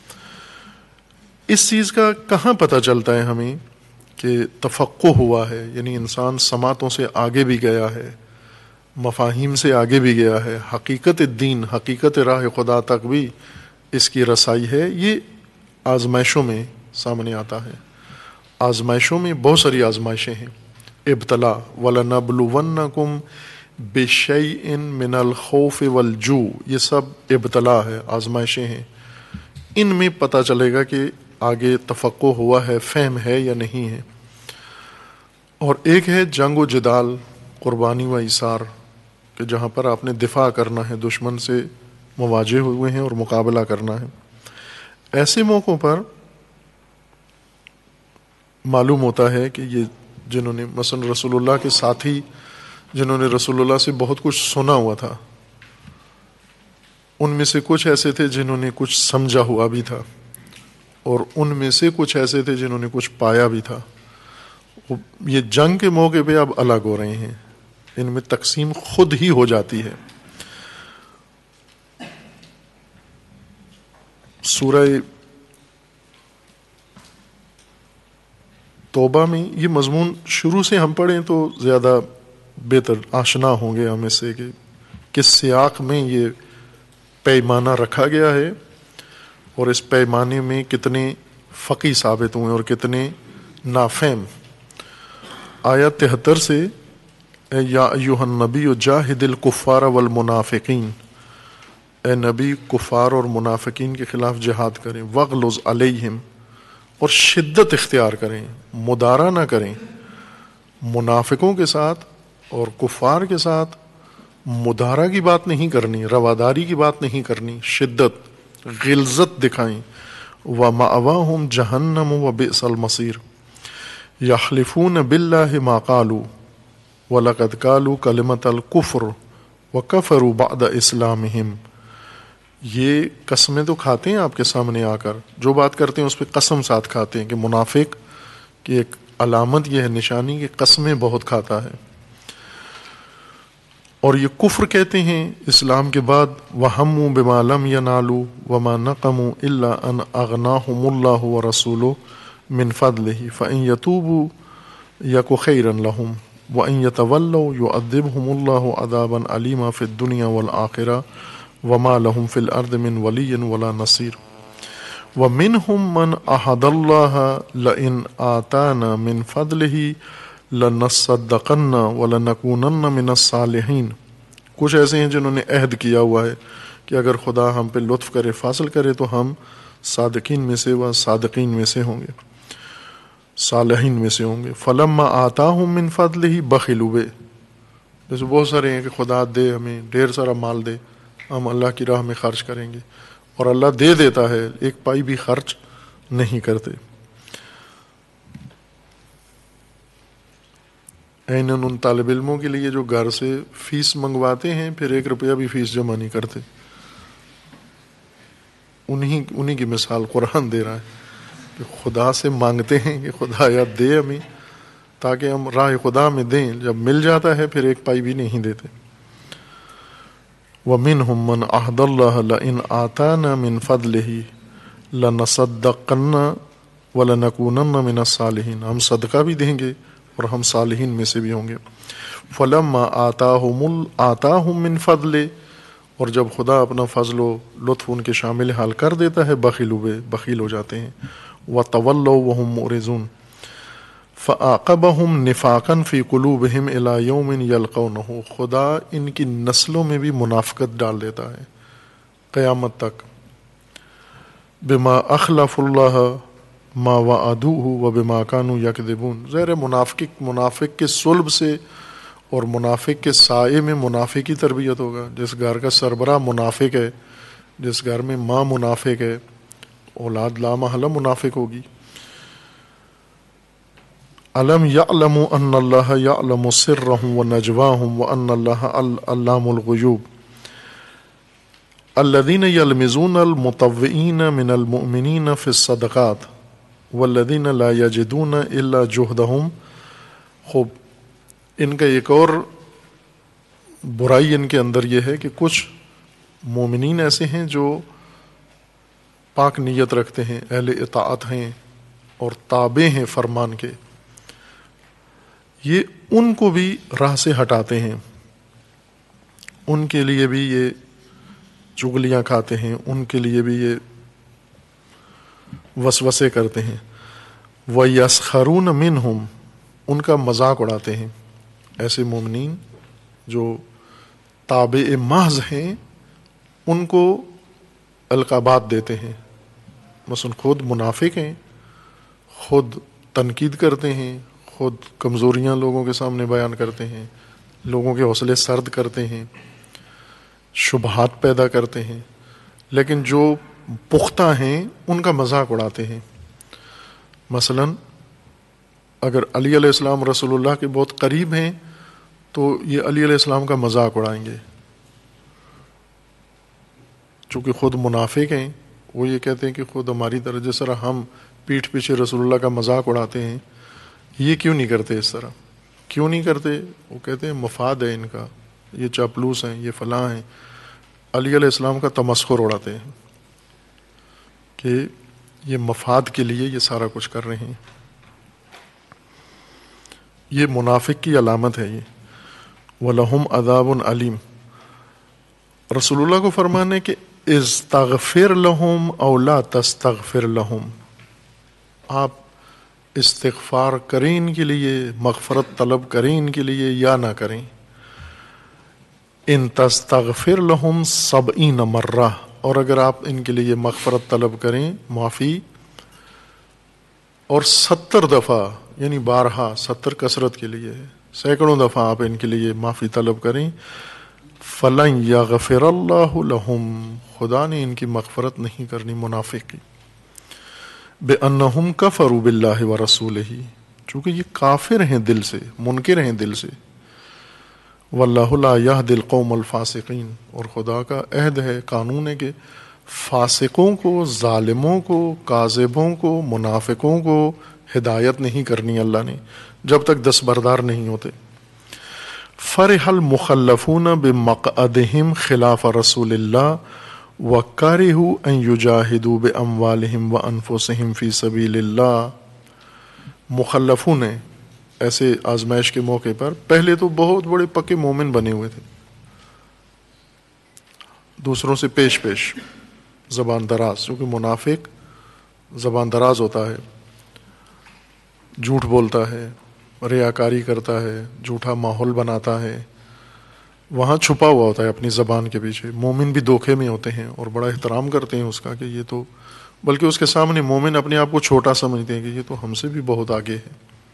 اس چیز کا کہاں پتہ چلتا ہے ہمیں کہ تفقہ ہوا ہے، یعنی انسان سماعتوں سے آگے بھی گیا ہے، مفاہیم سے آگے بھی گیا ہے، حقیقت دین، حقیقت راہ خدا تک بھی اس کی رسائی ہے. یہ آزمائشوں میں سامنے آتا ہے. آزمائشوں میں بہت ساری آزمائشیں ہیں. ابتلا وَلَنَبْلُوَنَّكُمْ بِشَيْءٍ مِّنَ الْخَوْفِ وَالْجُوعِ، یہ سب ابتلا ہے، آزمائشیں ہیں. ان میں پتہ چلے گا کہ آگے تفقہ ہوا ہے، فہم ہے یا نہیں ہے. اور ایک ہے جنگ و جدال، قربانی و ایثار، کہ جہاں پر آپ نے دفاع کرنا ہے، دشمن سے مواجہ ہوئے ہیں اور مقابلہ کرنا ہے. ایسے موقعوں پر معلوم ہوتا ہے کہ یہ جنہوں نے مثلا رسول اللہ کے ساتھی، جنہوں نے رسول اللہ سے بہت کچھ سنا ہوا تھا، ان میں سے کچھ ایسے تھے جنہوں نے کچھ سمجھا ہوا بھی تھا، اور ان میں سے کچھ ایسے تھے جنہوں نے کچھ پایا بھی تھا. یہ جنگ کے موقع پہ اب الگ ہو رہے ہیں، ان میں تقسیم خود ہی ہو جاتی ہے. سورہ توبہ میں یہ مضمون شروع سے ہم پڑھیں تو زیادہ بہتر، آشنا ہوں گے ہم اس سے کہ کس سیاق میں یہ پیمانہ رکھا گیا ہے اور اس پیمانے میں کتنے فقی ثابت ہوئے اور کتنے نافہم. آیت 73 سے یا ایھا النبی جاہد الکفار والمنافقین، اے نبی کفار اور منافقین کے خلاف جہاد کریں. وغلظ علیہم، اور شدت اختیار کریں، مدارا نہ کریں. منافقوں کے ساتھ اور کفار کے ساتھ مدارا کی بات نہیں کرنی، رواداری کی بات نہیں کرنی، شدت غلظت دکھائیں. وَمَأْوَاهُمْ جَهَنَّمُ وَبِئْسَ الْمَصِيرُ يَحْلِفُونَ بِاللَّهِ مَا قَالُوا وَلَقَدْ قَالُوا كَلِمَةَ الْكُفْرِ وَكَفَرُوا بَعْدَ إِسْلَامِهِمْ. یہ قسمیں تو کھاتے ہیں آپ کے سامنے آ کر، جو بات کرتے ہیں اس پہ قسم ساتھ کھاتے ہیں، کہ منافق کی ایک علامت یہ ہے، نشانی، کہ قسمیں بہت کھاتا ہے. اور یہ کفر کہتے ہیں اسلام کے بعد. وَهَمُّوا بِمَا لَمْ يَنَالُوا وَمَا نَقَمُوا إِلَّا أَنْ أَغْنَاهُمُ اللَّهُ وَرَسُولُهُ مِنْ فَضْلِهِ فَإِنْ يَتُوبُوا يَكُ خَيْرًا لَهُمْ وَإِنْ يَتَوَلَّوْا يُعَذِّبْهُمُ اللَّهُ عَذَابًا أَلِيمًا فِي الدُّنْيَا وَالْآخِرَةِ وَمَا لَهُمْ فِي الْأَرْضِ مِنْ وَلِيٍّ وَلَا نَصِيرٍ. وَمِنْهُمْ مَنْ أَحَدَ اللَّهَ لَئِنْ آتَانَا مِنْ فَضْلِهِ لَنَصَّدَّقَنَّ وَلَنَكُونَنَّ مِنَ الصَّالِحِينَ. کچھ ایسے ہیں جنہوں نے عہد کیا ہوا ہے کہ اگر خدا ہم پہ لطف کرے، فاضل کرے، تو ہم صادقین میں سے و صادقین میں سے ہوں گے، صالحین میں سے ہوں گے. فَلَمَّا آتَاهُم مِّن فَضْلِهِ بَخِلُوا بِهِ. جیسے بہت سارے ہیں کہ خدا دے، ہمیں ڈھیر سارا مال دے، ہم اللہ کی راہ میں خرچ کریں گے، اور اللہ دے دیتا ہے، ایک پائی بھی خرچ نہیں کرتے. ایناً ان طالب علموں کے لیے جو گھر سے فیس منگواتے ہیں پھر 1 روپیہ بھی فیس جمع نہیں کرتے، انہی کی مثال قرآن دے رہا ہے کہ خدا سے مانگتے ہیں کہ خدا یا دے ہمیں تاکہ ہم راہ خدا میں دیں، جب مل جاتا ہے پھر 1 پائی بھی نہیں دیتے. وَمِنْهُمْ مَنْ أَحَدَ اللَّهَ لَئِنْ آتَانَا مِنْ فَضْلِهِ لَنَصَدَّقَنَّ وَلَنَكُونَنَّ مِنَ الصَّالِحِينَ. ہم صدقہ بھی دیں گے اور ہم صالحین میں سے بھی ہوں گے. فَلَمَّا آتَاهُمْ مِنْ فَضْلِهِ، اور جب خدا اپنا فضل و لطف ان کے شامل حال کر دیتا ہے، بخیل ہو جاتے ہیں. وَتَوَلَّوْا وَهُمْ مُعْرِضُونَ فَأَعْقَبَهُمْ نِفَاقًا فِي قُلُوبِهِمْ إِلَى يَوْمٍ يَلْقَوْنَهُ. خدا ان کی نسلوں میں بھی منافقت ڈال دیتا ہے قیامت تک. بِمَا أَخْلَفُوا اللَّهَ مَا وَعَدُوهُ وَبِمَا كَانُوا يَكْذِبُونَ. ظاہر منافق کے صلب سے اور منافق کے سائے میں منافق کی تربیت ہوگا. جس گھر کا سربراہ منافق ہے، جس گھر میں ماں منافق ہے، اولاد لامحالہ منافق ہوگی. الم یعلموا ان اللہ یعلم سرهم ونجواهم وان اللہ علام الغیوب الذین یلمزون المطوعین من المؤمنین فی الصدقات والذین لا یجدون الا جہدهم. خوب ان کا ایک اور برائی ان کے اندر یہ ہے کہ کچھ مومنین ایسے ہیں جو پاک نیت رکھتے ہیں، اہل اطاعت ہیں اور تابع ہیں فرمان کے، یہ ان کو بھی راہ سے ہٹاتے ہیں، ان کے لیے بھی یہ چغلیاں کھاتے ہیں، ان کے لیے بھی یہ وسوسے کرتے ہیں. وَيَسْخَرُونَ مِنْهُمْ، ان کا مذاق اڑاتے ہیں. ایسے مومنین جو تابع محض ہیں ان کو القابات دیتے ہیں، مثلا خود منافق ہیں، خود تنقید کرتے ہیں، خود کمزوریاں لوگوں کے سامنے بیان کرتے ہیں، لوگوں کے حوصلے سرد کرتے ہیں، شبہات پیدا کرتے ہیں، لیکن جو پختہ ہیں ان کا مذاق اڑاتے ہیں. مثلا اگر علی علیہ السلام رسول اللہ کے بہت قریب ہیں تو یہ علی علیہ السلام کا مذاق اڑائیں گے. چونکہ خود منافق ہیں، وہ یہ کہتے ہیں کہ خود ہماری طرح جس طرح ہم پیٹھ پیچھے رسول اللہ کا مذاق اڑاتے ہیں، یہ کیوں نہیں کرتے اس طرح؟ کیوں نہیں کرتے؟ وہ کہتے ہیں مفاد ہے ان کا، یہ چاپلوس ہیں، یہ فلاں ہیں. علی علیہ السلام کا تمسخر اڑاتے ہیں کہ یہ مفاد کے لیے یہ سارا کچھ کر رہے ہیں. یہ منافق کی علامت ہے. یہ وَلَهُمْ عَذَابٌ عَلِيمٌ. رسول اللہ کو فرمانے کہ استغفر لہم او لا تستغفر لہم، آپ استغفار کریں ان کے لیے، مغفرت طلب کریں ان کے لیے یا نہ کریں. ان تستغفر لہم 70 مرہ، اور اگر آپ ان کے لیے مغفرت طلب کریں، معافی، اور 70 دفعہ یعنی بارہا، 70 کثرت کے لیے ہے، سینکڑوں دفعہ آپ ان کے لیے معافی طلب کریں، فَلَن يَغْفِرَ اللَّهُ لَهُمْ، خدا نے ان کی مغفرت نہیں کرنی منافق کی. بِأَنَّهُمْ كَفَرُوا بِاللَّهِ وَرَسُولِهِ، چونکہ یہ کافر ہیں دل سے، منکر ہیں دل سے. وَاللَّهُ لَا يَهْدِي الْقَوْمَ الْفَاسِقِينَ، اور خدا کا عہد ہے، قانون ہے کہ فاسقوں کو، ظالموں کو، کاذبوں کو، منافقوں کو ہدایت نہیں کرنی اللہ نے جب تک دستبردار نہیں ہوتے. فرح المخلفون بمقعدهم خلاف رسول اللہ وکرہوا ان یجاہدوا باموالہم وانفسہم فی سبیل اللہ. مخلفون نے ایسے آزمائش کے موقع پر پہلے تو بہت بڑے پکے مومن بنے ہوئے تھے، دوسروں سے پیش پیش زبان دراز، کیونکہ منافق زبان دراز ہوتا ہے، جھوٹ بولتا ہے، ریاکاری کرتا ہے، جھوٹا ماحول بناتا ہے، وہاں چھپا ہوا ہوتا ہے اپنی زبان کے پیچھے. مومن بھی دھوکے میں ہوتے ہیں اور بڑا احترام کرتے ہیں اس کا کہ یہ تو، بلکہ اس کے سامنے مومن اپنے آپ کو چھوٹا سمجھتے ہیں کہ یہ تو ہم سے بھی بہت آگے ہے.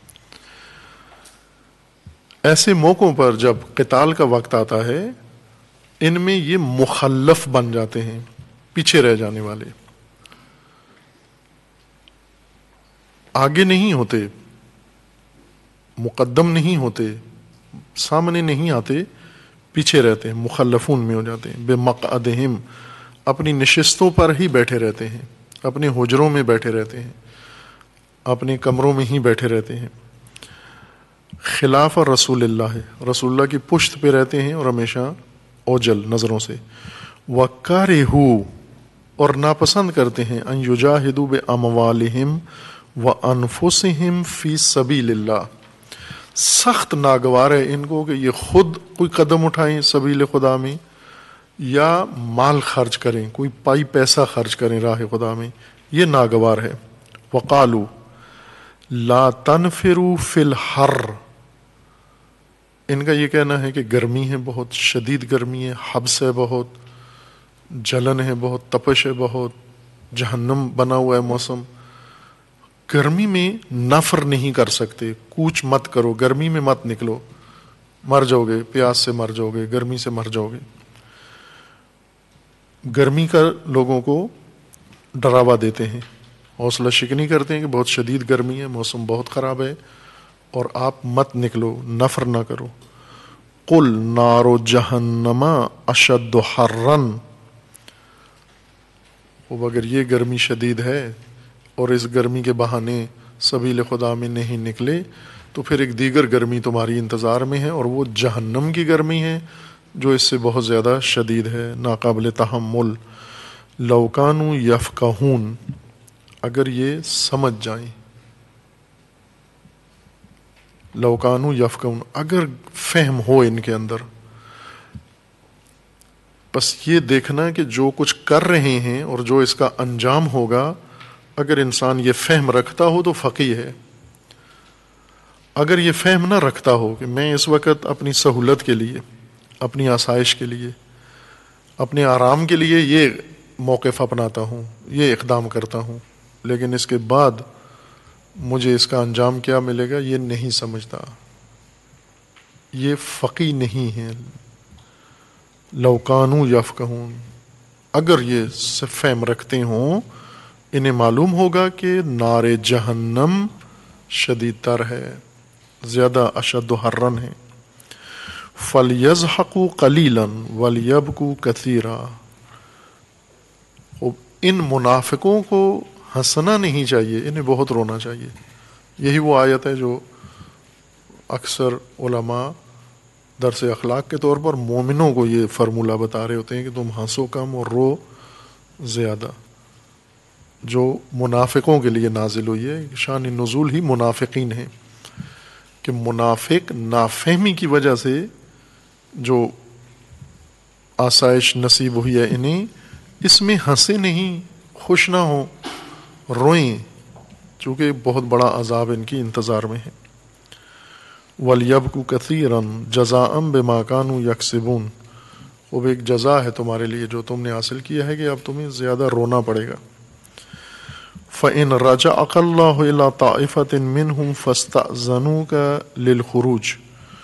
ایسے موقعوں پر جب قتال کا وقت آتا ہے، ان میں یہ مخلف بن جاتے ہیں، پیچھے رہ جانے والے، آگے نہیں ہوتے، مقدم نہیں ہوتے، سامنے نہیں آتے، پیچھے رہتے ہیں، مخلفون میں ہو جاتے ہیں. بے مقعدہم، اپنی نشستوں پر ہی بیٹھے رہتے ہیں، اپنے حجروں میں بیٹھے رہتے ہیں، اپنے کمروں میں ہی بیٹھے رہتے ہیں. خلاف رسول اللہ، رسول اللہ کی پشت پہ رہتے ہیں اور ہمیشہ اوجل نظروں سے. وَكَرِهُوا، اور ناپسند کرتے ہیں، ان یجاہدوا باموالہم وانفسہم فی سبیل اللہ، سخت ناگوار ہے ان کو کہ یہ خود کوئی قدم اٹھائیں سبیل خدا میں یا مال خرچ کریں، کوئی پائی پیسہ خرچ کریں راہ خدا میں، یہ ناگوار ہے. وقالوا لا تنفروا فی الحر، ان کا یہ کہنا ہے کہ گرمی ہے، بہت شدید گرمی ہے، حبس ہے، بہت جلن ہے، بہت تپش ہے، بہت جہنم بنا ہوا ہے موسم، گرمی میں نفر نہیں کر سکتے، کوچ مت کرو، گرمی میں مت نکلو، مر جاؤ گے، پیاس سے مر جاؤ گے، گرمی سے مر جاؤ گے. گرمی کا لوگوں کو ڈراوا دیتے ہیں، حوصلہ شکنی کرتے ہیں کہ بہت شدید گرمی ہے، موسم بہت خراب ہے اور آپ مت نکلو، نفر نہ کرو۔ قل نار جہنم اشد حرن، وہ اگر یہ گرمی شدید ہے اور اس گرمی کے بہانے سبیل خدا میں نہیں نکلے تو پھر ایک دیگر گرمی تمہاری انتظار میں ہے، اور وہ جہنم کی گرمی ہے جو اس سے بہت زیادہ شدید ہے، ناقابل تحمل۔ لو کانوا یفقہون، اگر یہ سمجھ جائیں، لو کانوا یفقہون، اگر فہم ہو ان کے اندر، بس یہ دیکھنا کہ جو کچھ کر رہے ہیں اور جو اس کا انجام ہوگا، اگر انسان یہ فہم رکھتا ہو تو فقیہ ہے۔ اگر یہ فہم نہ رکھتا ہو کہ میں اس وقت اپنی سہولت کے لیے، اپنی آسائش کے لیے، اپنے آرام کے لیے یہ موقف اپناتا ہوں، یہ اقدام کرتا ہوں، لیکن اس کے بعد مجھے اس کا انجام کیا ملے گا یہ نہیں سمجھتا، یہ فقیہ نہیں ہے۔ لو کانوا یفقہون، اگر یہ فہم رکھتے ہوں، انہیں معلوم ہوگا کہ نار جہنم شدید تر ہے، زیادہ اشد حرن ہے۔ فَلْيَضْحَكُوا قَلِيلًا وَلْيَبْكُوا كَثِيرًا، ان منافقوں کو ہنسنا نہیں چاہیے، انہیں بہت رونا چاہیے۔ یہی وہ آیت ہے جو اکثر علماء درس اخلاق کے طور پر مومنوں کو یہ فرمولہ بتا رہے ہوتے ہیں کہ تم ہنسو کم اور رو زیادہ، جو منافقوں کے لیے نازل ہوئی ہے۔ شان نزول ہی منافقین ہے کہ منافق نافہمی کی وجہ سے جو آسائش نصیب ہوئی ہے انہیں، اس میں ہنسے نہیں، خوش نہ ہوں، روئیں، چونکہ بہت بڑا عذاب ان کی انتظار میں ہے۔ وَلْيَبْكُوا كَثِيرًا جَزَاءً بِمَا كَانُوا يَكْسِبُونَ، وہ ایک جزا ہے تمہارے لیے جو تم نے حاصل کیا ہے کہ اب تمہیں زیادہ رونا پڑے گا۔ فَإِنْ رَجَعَكَ اللَّهُ إِلَىٰ طَائِفَةٍ مِّنْهُمْ فَاسْتَأْذَنُوكَ لِلْخُرُوجِ،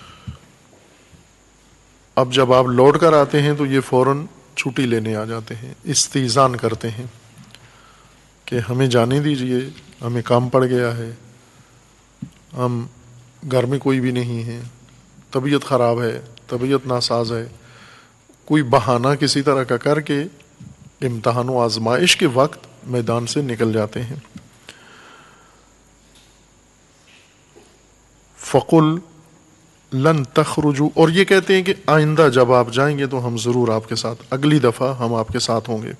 اب جب آپ لوٹ کر آتے ہیں تو یہ فوراً چھٹی لینے آ جاتے ہیں، استئذان کرتے ہیں کہ ہمیں جانے دیجئے، ہمیں کام پڑ گیا ہے، ہم گھر میں کوئی بھی نہیں ہے، طبیعت خراب ہے، طبیعت ناساز ہے، کوئی بہانہ کسی طرح کا کر کے امتحان و آزمائش کے وقت میدان سے نکل جاتے ہیں۔ فَقُلْ لَن تَخْرُجُوا، اور یہ کہتے ہیں کہ آئندہ جب آپ جائیں گے تو ہم ضرور آپ کے ساتھ، اگلی دفعہ ہم آپ کے ساتھ ہوں گے۔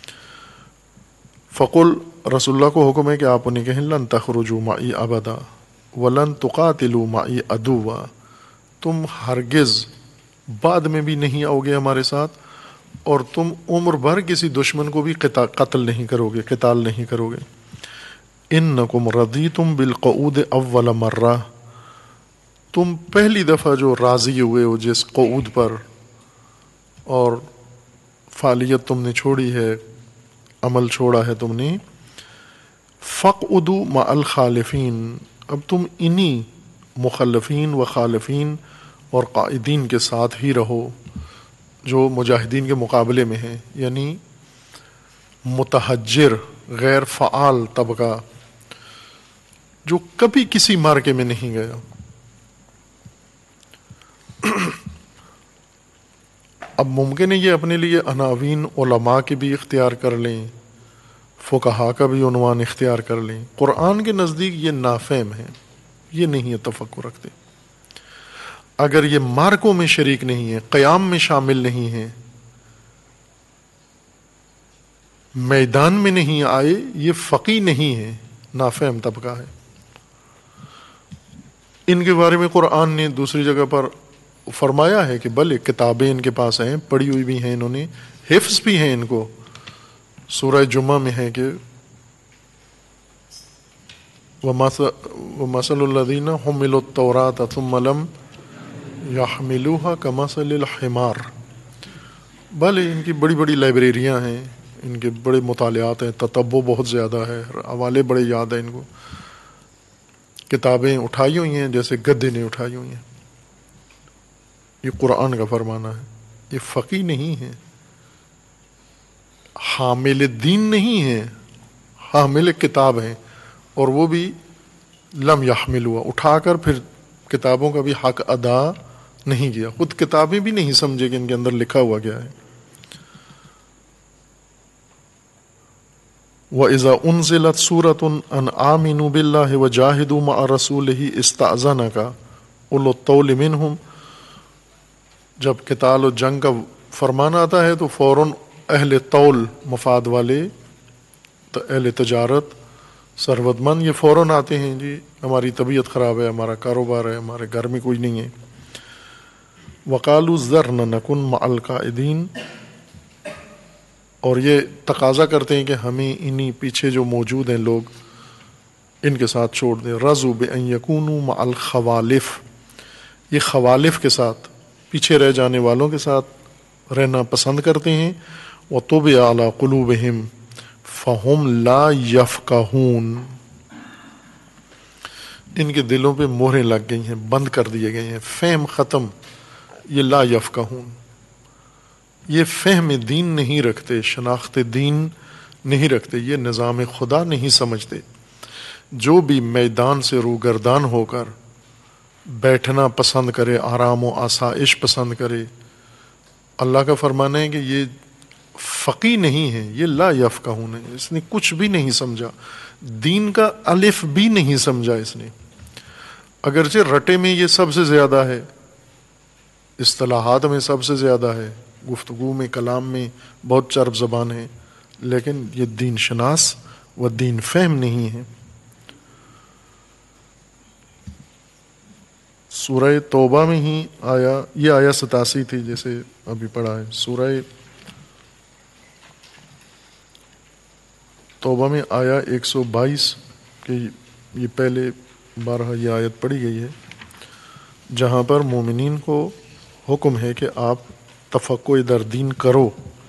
فَقُلْ، رسول اللہ کو حکم ہے کہ آپ انہیں کہیں لَن تَخْرُجُوا مَعِي أَبَدًا وَلَن تُقَاتِلُوا مَعِي عَدُوًّا، تم ہرگز بعد میں بھی نہیں آؤ گے ہمارے ساتھ، اور تم عمر بھر کسی دشمن کو بھی قتل نہیں کرو گے، قتال نہیں کرو گے۔ اِنَّكُمْ رَضِيتُمْ بِالْقُعُودِ أَوَّلَ مَرَّةٍ، تم پہلی دفعہ جو راضی ہوئے ہو جس قعود پر، اور فعالیت تم نے چھوڑی ہے، عمل چھوڑا ہے تم نے، فَاقْعُدُوا مَعَ الْخَالِفِينَ، اب تم انہی مخلفین و خالفین اور قائدین کے ساتھ ہی رہو جو مجاہدین کے مقابلے میں ہیں، یعنی متحجر، غیر فعال طبقہ جو کبھی کسی مارکے میں نہیں گیا۔ اب ممکن ہے یہ اپنے لیے عناوین علماء کے بھی اختیار کر لیں، فقہا کا بھی عنوان اختیار کر لیں، قرآن کے نزدیک یہ نافہم ہے، یہ نہیں ہے تفکر رکھتے۔ اگر یہ مارکوں میں شریک نہیں ہے، قیام میں شامل نہیں ہے، میدان میں نہیں آئے، یہ فقیہ نہیں ہے، نافہم طبقہ ہے۔ ان کے بارے میں قرآن نے دوسری جگہ پر فرمایا ہے کہ بلے کتابیں ان کے پاس ہیں، پڑھی ہوئی بھی ہیں، انہوں نے حفظ بھی ہیں ان کو۔ سورہ جمعہ میں ہے کہ وَمَثَلُ الَّذِينَ حُمِّلُوا التَّوْرَاةَ ثُمَّ لَمْ يَحْمِلُوهَا كَمَثَلِ الْحِمَارِ، بھلے ان کی بڑی بڑی لائبریریاں ہیں، ان کے بڑے مطالعات ہیں، تتبع بہت زیادہ ہے، حوالے بڑے یاد ہیں ان کو، کتابیں اٹھائی ہوئی ہیں جیسے گدھے نے اٹھائی ہوئی ہیں۔ یہ قرآن کا فرمانا ہے، یہ فقیہ نہیں ہے، حامل دین نہیں ہے، حامل کتاب ہیں، اور وہ بھی لم یحملوا، اٹھا کر پھر کتابوں کا بھی حق ادا نہیں کیا، خود کتابیں بھی نہیں سمجھے کہ ان کے اندر لکھا ہوا کیا ہے۔ وَإِذَا أُنزِلَتْ سُورَةٌ أَنْ آمِنُوا بِاللَّهِ وَجَاهِدُوا مَعَ رَسُولِهِ اسْتَأْذَنَكَ أُولُو الطَّوْلِ مِنْهُمْ، جب قتال و جنگ کا فرمان آتا ہے تو فوراً اہل طول، مفاد والے، اہل تجارت، ثروت مند، یہ فوراً آتے ہیں، جی ہماری طبیعت خراب ہے، ہمارا کاروبار ہے، ہمارے گھر میں کوئی نہیں ہے۔ وَقَالُوا ذَرْنَا نَكُنْ مَعَ الْقَاعِدِينَ، اور یہ تقاضا کرتے ہیں کہ ہمیں انہی پیچھے جو موجود ہیں لوگ ان کے ساتھ چھوڑ دیں۔ رَضُوا بِأَن يَكُونُوا مَعَ الْخَوَالِفِ، یہ خوالف کے ساتھ، پیچھے رہ جانے والوں کے ساتھ رہنا پسند کرتے ہیں۔ وَطُبِعَ عَلَىٰ قُلُوبِهِمْ فَهُمْ لَا يَفْقَهُونَ، ان کے دلوں پہ مہریں لگ گئی ہیں، بند کر دیے گئے ہیں، فہم ختم۔ یہ لا یفقہون، یہ فہم دین نہیں رکھتے، شناخت دین نہیں رکھتے، یہ نظام خدا نہیں سمجھتے۔ جو بھی میدان سے روگردان ہو کر بیٹھنا پسند کرے، آرام و آسائش پسند کرے، اللہ کا فرمان ہے کہ یہ فقی نہیں ہے، یہ لا یفقہون ہے، اس نے کچھ بھی نہیں سمجھا، دین کا الف بھی نہیں سمجھا اس نے۔ اگرچہ رٹے میں یہ سب سے زیادہ ہے، اصطلاحات میں سب سے زیادہ ہے، گفتگو میں، کلام میں بہت چرب زبان ہے، لیکن یہ دین شناس و دین فہم نہیں ہے۔ سورہ توبہ میں ہی آیا، یہ آیا 87 تھی جیسے ابھی پڑھا ہے، سورہ توبہ میں آیا 122 کہ یہ پہلے بارہا یہ آیت پڑھی گئی ہے جہاں پر مومنین کو حکم ہے کہ آپ تفقہ در دین کرو۔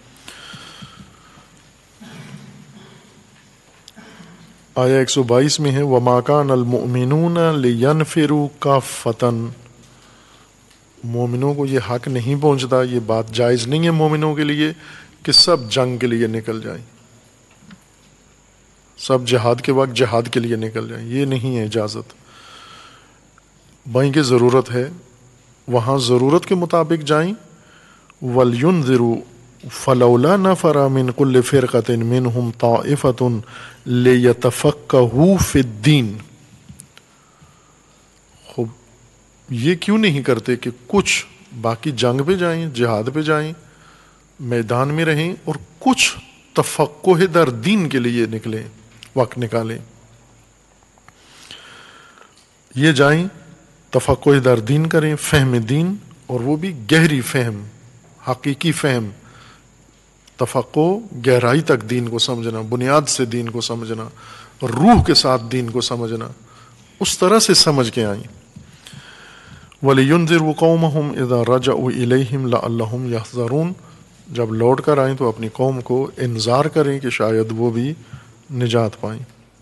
آیا 122 میں ہے وَمَا كَانَ الْمُؤْمِنُونَ لِيَنْفِرُوا كَافَّةً، مومنوں کو یہ حق نہیں پہنچتا، یہ بات جائز نہیں ہے مومنوں کے لیے کہ سب جنگ کے لیے نکل جائیں، سب جہاد کے وقت جہاد کے لیے نکل جائیں، یہ نہیں ہے اجازت۔ بلکہ ضرورت ہے، وہاں ضرورت کے مطابق جائیں۔ وَلْيُنذِرُوا فَلَوْلَا نَفَرَ مِنْ كُلِّ فِرْقَةٍ مِّنْهُمْ طَائِفَةٌ لِيَتَفَقَّهُوا فِي الدِّينِ، خوب یہ کیوں نہیں کرتے کہ کچھ باقی جنگ پہ جائیں، جہاد پہ جائیں، میدان میں رہیں، اور کچھ تفقہ در دین کے لیے نکلیں، وقت نکالیں، یہ جائیں تفقہ در دین کریں، فہم دین، اور وہ بھی گہری فہم، حقیقی فہم، تفقہ گہرائی تک دین کو سمجھنا، بنیاد سے دین کو سمجھنا، روح کے ساتھ دین کو سمجھنا، اس طرح سے سمجھ کے آئیں۔ وَلِيُنذِرُوا قَوْمَهُمْ إِذَا رَجَعُوا إِلَيْهِمْ لَعَلَّهُمْ يَحْذَرُونَ، جب لوٹ کر آئیں تو اپنی قوم کو انذار کریں کہ شاید وہ بھی نجات پائیں۔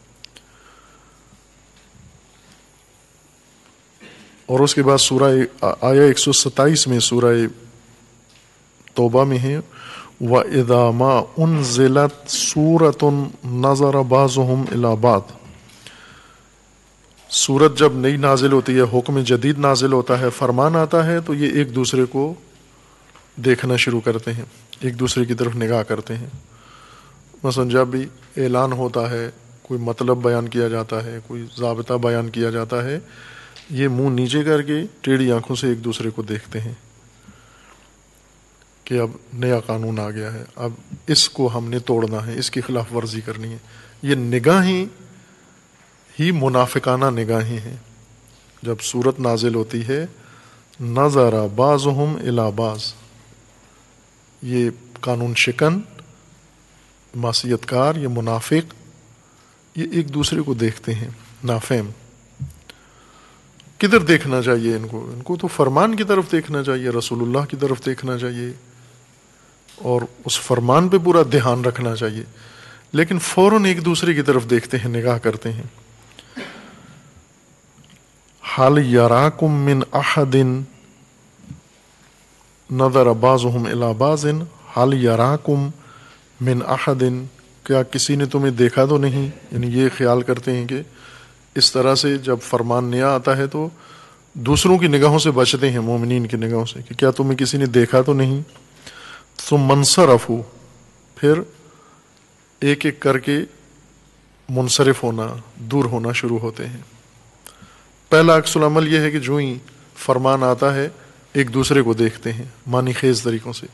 اور اس کے بعد سورہ آیا 127 میں سورہ توبہ میں ہے وَإِذَا مَا أُنزِلَتْ سُورَةٌ نَظَرَ بَعْضُهُمْ إِلَى بَعْضٍ، سورت جب نئی نازل ہوتی ہے، حکم جدید نازل ہوتا ہے، فرمان آتا ہے، تو یہ ایک دوسرے کو دیکھنا شروع کرتے ہیں، ایک دوسرے کی طرف نگاہ کرتے ہیں۔ مثلا جب بھی اعلان ہوتا ہے، کوئی مطلب بیان کیا جاتا ہے، کوئی ضابطہ بیان کیا جاتا ہے، یہ منہ نیچے کر کے ٹیڑھی آنکھوں سے ایک دوسرے کو دیکھتے ہیں کہ اب نیا قانون آ گیا ہے، اب اس کو ہم نے توڑنا ہے، اس کی خلاف ورزی کرنی ہے۔ یہ نگاہیں ہی منافقانہ نگاہیں ہیں۔ جب صورت نازل ہوتی ہے نظر بعضهم الی بعض، یہ قانون شکن، معصیت کار، یہ منافق، یہ ایک دوسرے کو دیکھتے ہیں، نافہم۔ کدھر دیکھنا چاہیے ان کو تو فرمان کی طرف دیکھنا چاہیے، رسول اللہ کی طرف دیکھنا چاہیے، اور اس فرمان پہ پورا دھیان رکھنا چاہیے، لیکن فوراً ایک دوسرے کی طرف دیکھتے ہیں، نگاہ کرتے ہیں۔ حَلْ يَرَاكُمْ مِنْ أَحَدٍ نَظَرَ بَعْضُهُمْ إِلَى بَعْضٍ، حَلْ يَرَاكُمْ مِنْ أَحَدٍ، کیا کسی نے تمہیں دیکھا تو نہیں، یعنی یہ خیال کرتے ہیں کہ اس طرح سے جب فرمان نیا آتا ہے تو دوسروں کی نگاہوں سے بچتے ہیں، مومنین کی نگاہوں سے، کہ کیا تمہیں کسی نے دیکھا تو نہیں. ثم منصرفوا، پھر ایک ایک کر کے منصرف ہونا، دور ہونا شروع ہوتے ہیں. پہلا عکس العمل یہ ہے کہ جو ہی فرمان آتا ہے ایک دوسرے کو دیکھتے ہیں معنی خیز طریقوں سے.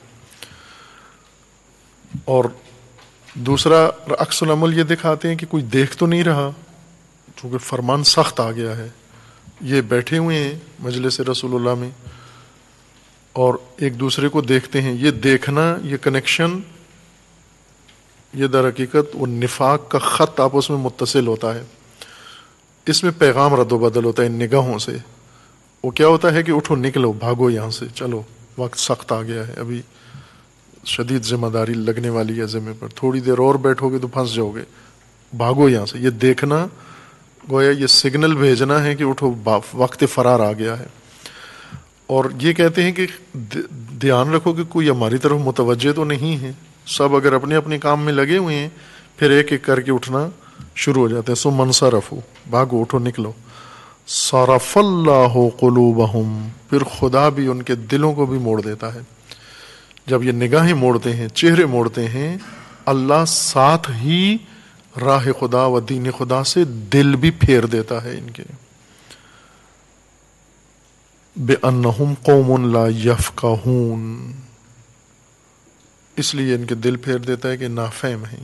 اور دوسرا عکس العمل یہ دکھاتے ہیں کہ کوئی دیکھ تو نہیں رہا چونکہ فرمان سخت آ گیا ہے، یہ بیٹھے ہوئے ہیں مجلس رسول اللہ میں اور ایک دوسرے کو دیکھتے ہیں. یہ دیکھنا، یہ کنیکشن، یہ در حقیقت وہ نفاق کا خط آپس میں متصل ہوتا ہے. اس میں پیغام رد و بدل ہوتا ہے ان نگاہوں سے. وہ کیا ہوتا ہے کہ اٹھو نکلو، بھاگو یہاں سے، چلو وقت سخت آ گیا ہے، ابھی شدید ذمہ داری لگنے والی ہے ذمہ پر، تھوڑی دیر اور بیٹھو گے تو پھنس جاؤ گے، بھاگو یہاں سے. یہ دیکھنا گویا یہ سگنل بھیجنا ہے کہ اٹھو، وقت فرار آ گیا ہے. اور یہ کہتے ہیں کہ دھیان رکھو کہ کوئی ہماری طرف متوجہ تو نہیں ہے، سب اگر اپنے اپنے کام میں لگے ہوئے ہیں پھر ایک ایک کر کے اٹھنا شروع ہو جاتے ہیں. سو منصرفو، بھاگو، اٹھو، نکلو. صرف اللہ قلوبہم، پھر خدا بھی ان کے دلوں کو بھی موڑ دیتا ہے. جب یہ نگاہیں موڑتے ہیں، چہرے موڑتے ہیں، اللہ ساتھ ہی راہ خدا و دین خدا سے دل بھی پھیر دیتا ہے ان کے. بِأَنَّهُمْ قَوْمٌ لَا يَفْقَهُونَ، اس لیے ان کے دل پھیر دیتا ہے کہ نافہم ہیں،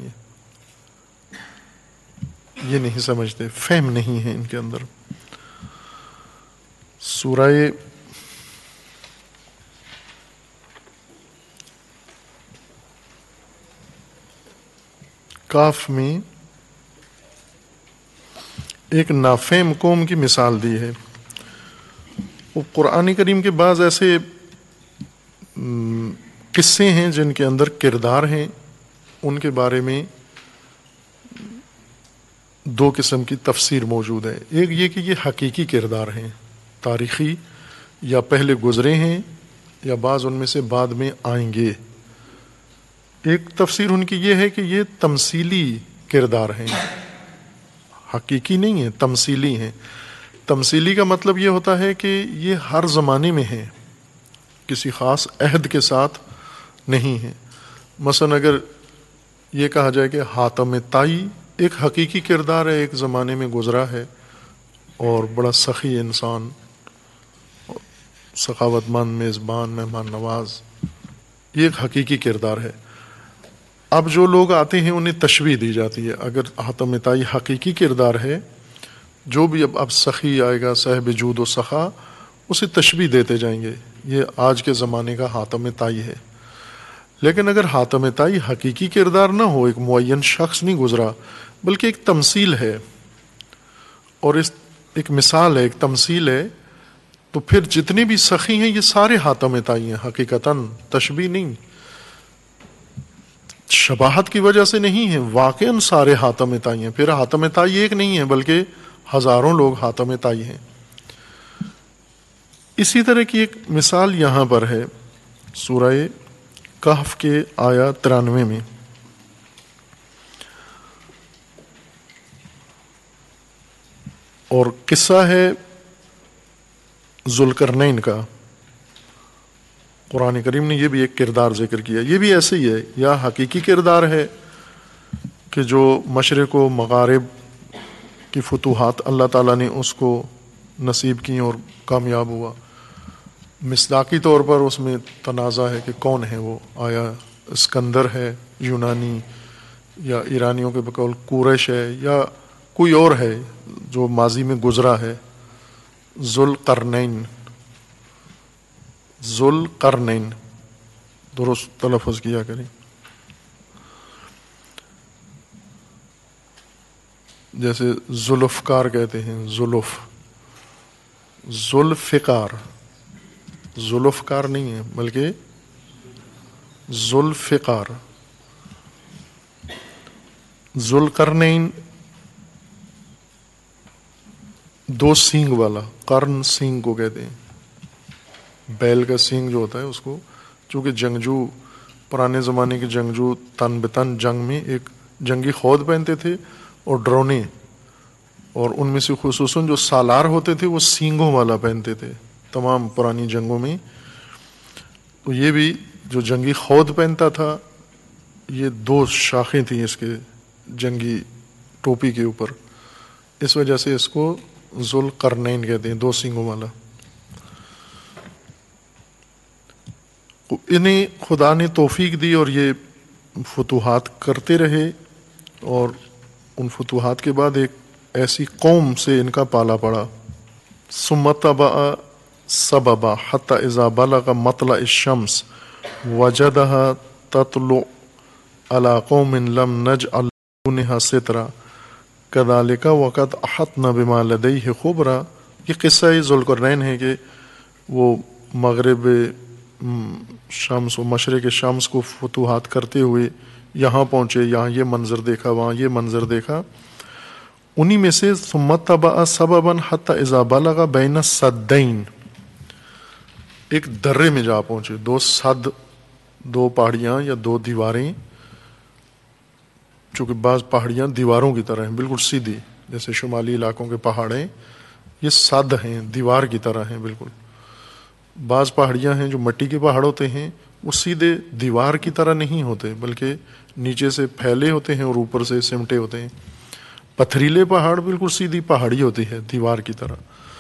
یہ نہیں سمجھتے، فہم نہیں ہے ان کے اندر. سورہ کاف میں ایک نافہم قوم کی مثال دی ہے. وہ قرآن کریم کے بعض ایسے قصے ہیں جن کے اندر کردار ہیں، ان کے بارے میں دو قسم کی تفسیر موجود ہے. ایک یہ کہ یہ حقیقی کردار ہیں، تاریخی، یا پہلے گزرے ہیں یا بعض ان میں سے بعد میں آئیں گے. ایک تفسیر ان کی یہ ہے کہ یہ تمثیلی کردار ہیں، حقیقی نہیں ہیں، تمثیلی ہیں. تمثیلی کا مطلب یہ ہوتا ہے کہ یہ ہر زمانے میں ہیں، کسی خاص عہد کے ساتھ نہیں ہیں. مثلا اگر یہ کہا جائے کہ حاتم طائی ایک حقیقی کردار ہے، ایک زمانے میں گزرا ہے اور بڑا سخی انسان، سخاوت مند، میزبان، مہمان نواز، یہ ایک حقیقی کردار ہے. اب جو لوگ آتے ہیں انہیں تشبیہ دی جاتی ہے. اگر حاتم طائی حقیقی کردار ہے، جو بھی اب سخی آئے گا، صاحب جود و سخا، اسے تشبیہ دیتے جائیں گے، یہ آج کے زمانے کا حاتم طائی ہے. لیکن اگر حاتم طائی حقیقی کردار نہ ہو، ایک معین شخص نہیں گزرا بلکہ ایک تمثیل ہے اور اس ایک مثال ہے، ایک تمثیل ہے، تو پھر جتنے بھی سخی ہیں یہ سارے حاتم طائی ہیں حقیقتاً، تشبیہ نہیں، شباہت کی وجہ سے نہیں ہیں، واقعاً سارے حاتم طائی ہیں. پھر حاتم طائی ایک نہیں ہے بلکہ ہزاروں لوگ حاتم طائی ہیں. اسی طرح کی ایک مثال یہاں پر ہے سورہ کہف کے آیا 93 میں. اور قصہ ہے ذوالقرنین کا. قرآن کریم نے یہ بھی ایک کردار ذکر کیا، یہ بھی ایسے ہی ہے، یا حقیقی کردار ہے کہ جو مشرق و مغارب کی فتوحات اللہ تعالیٰ نے اس کو نصیب کی اور کامیاب ہوا. مصداقی طور پر اس میں تنازع ہے کہ کون ہے وہ، آیا اسکندر ہے یونانی، یا ایرانیوں کے بقول قریش ہے، یا کوئی اور ہے جو ماضی میں گزرا ہے. ذوالقرنین، ذوالقرنین درست تلفظ کیا کریں. جیسے ذوالفقار کہتے ہیں، ذوالفقار، ذوالفقار نہیں ہے بلکہ ذوالفقار. ذوالقرنین دو سینگ والا، قرن سینگ کو کہتے ہیں، بیل کا سینگ جو ہوتا ہے اس کو، چونکہ جنگجو، پرانے زمانے کے جنگجو تن بتن جنگ میں ایک جنگی خود پہنتے تھے اور ڈرونے، اور ان میں سے خصوصاً جو سالار ہوتے تھے وہ سینگوں والا پہنتے تھے تمام پرانی جنگوں میں. تو یہ بھی جو جنگی خود پہنتا تھا، یہ 2 شاخیں تھیں اس کے جنگی ٹوپی کے اوپر، اس وجہ سے اس کو ذوالقرنین کہتے ہیں، 2 سینگوں والا. انہیں خدا نے توفیق دی اور یہ فتوحات کرتے رہے، اور ان فتوحات کے بعد ایک ایسی قوم سے ان کا پالا پڑا. ثم تبع سببا حتى اذا بلغ مطلع الشمس وجدها تطلع على قوم لم نجعل دونها سترا كذلك وقد احطنا بما لديه خبرا. یہ قصہ ذوالقرنین ہے کہ وہ مغرب شمس و مشرق شمس کو فتوحات کرتے ہوئے یہاں پہنچے، یہاں یہ منظر دیکھا، وہاں یہ منظر دیکھا. انہی میں سے ثم تبع سببا حتى اذا بلغ بین السدین، ایک درے میں جا پہنچے. 2 سد، 2 پہاڑیاں یا 2 دیواریں، چونکہ بعض پہاڑیاں دیواروں کی طرح ہیں بالکل سیدھی، جیسے شمالی علاقوں کے پہاڑیں یہ سد ہیں، دیوار کی طرح ہیں بالکل. بعض پہاڑیاں ہیں جو مٹی کے پہاڑ ہوتے ہیں، وہ سیدھے دیوار کی طرح نہیں ہوتے بلکہ نیچے سے پھیلے ہوتے ہیں اور اوپر سے سمٹے ہوتے ہیں. پتھریلے پہاڑ بالکل سیدھی پہاڑی ہوتی ہے دیوار کی طرح.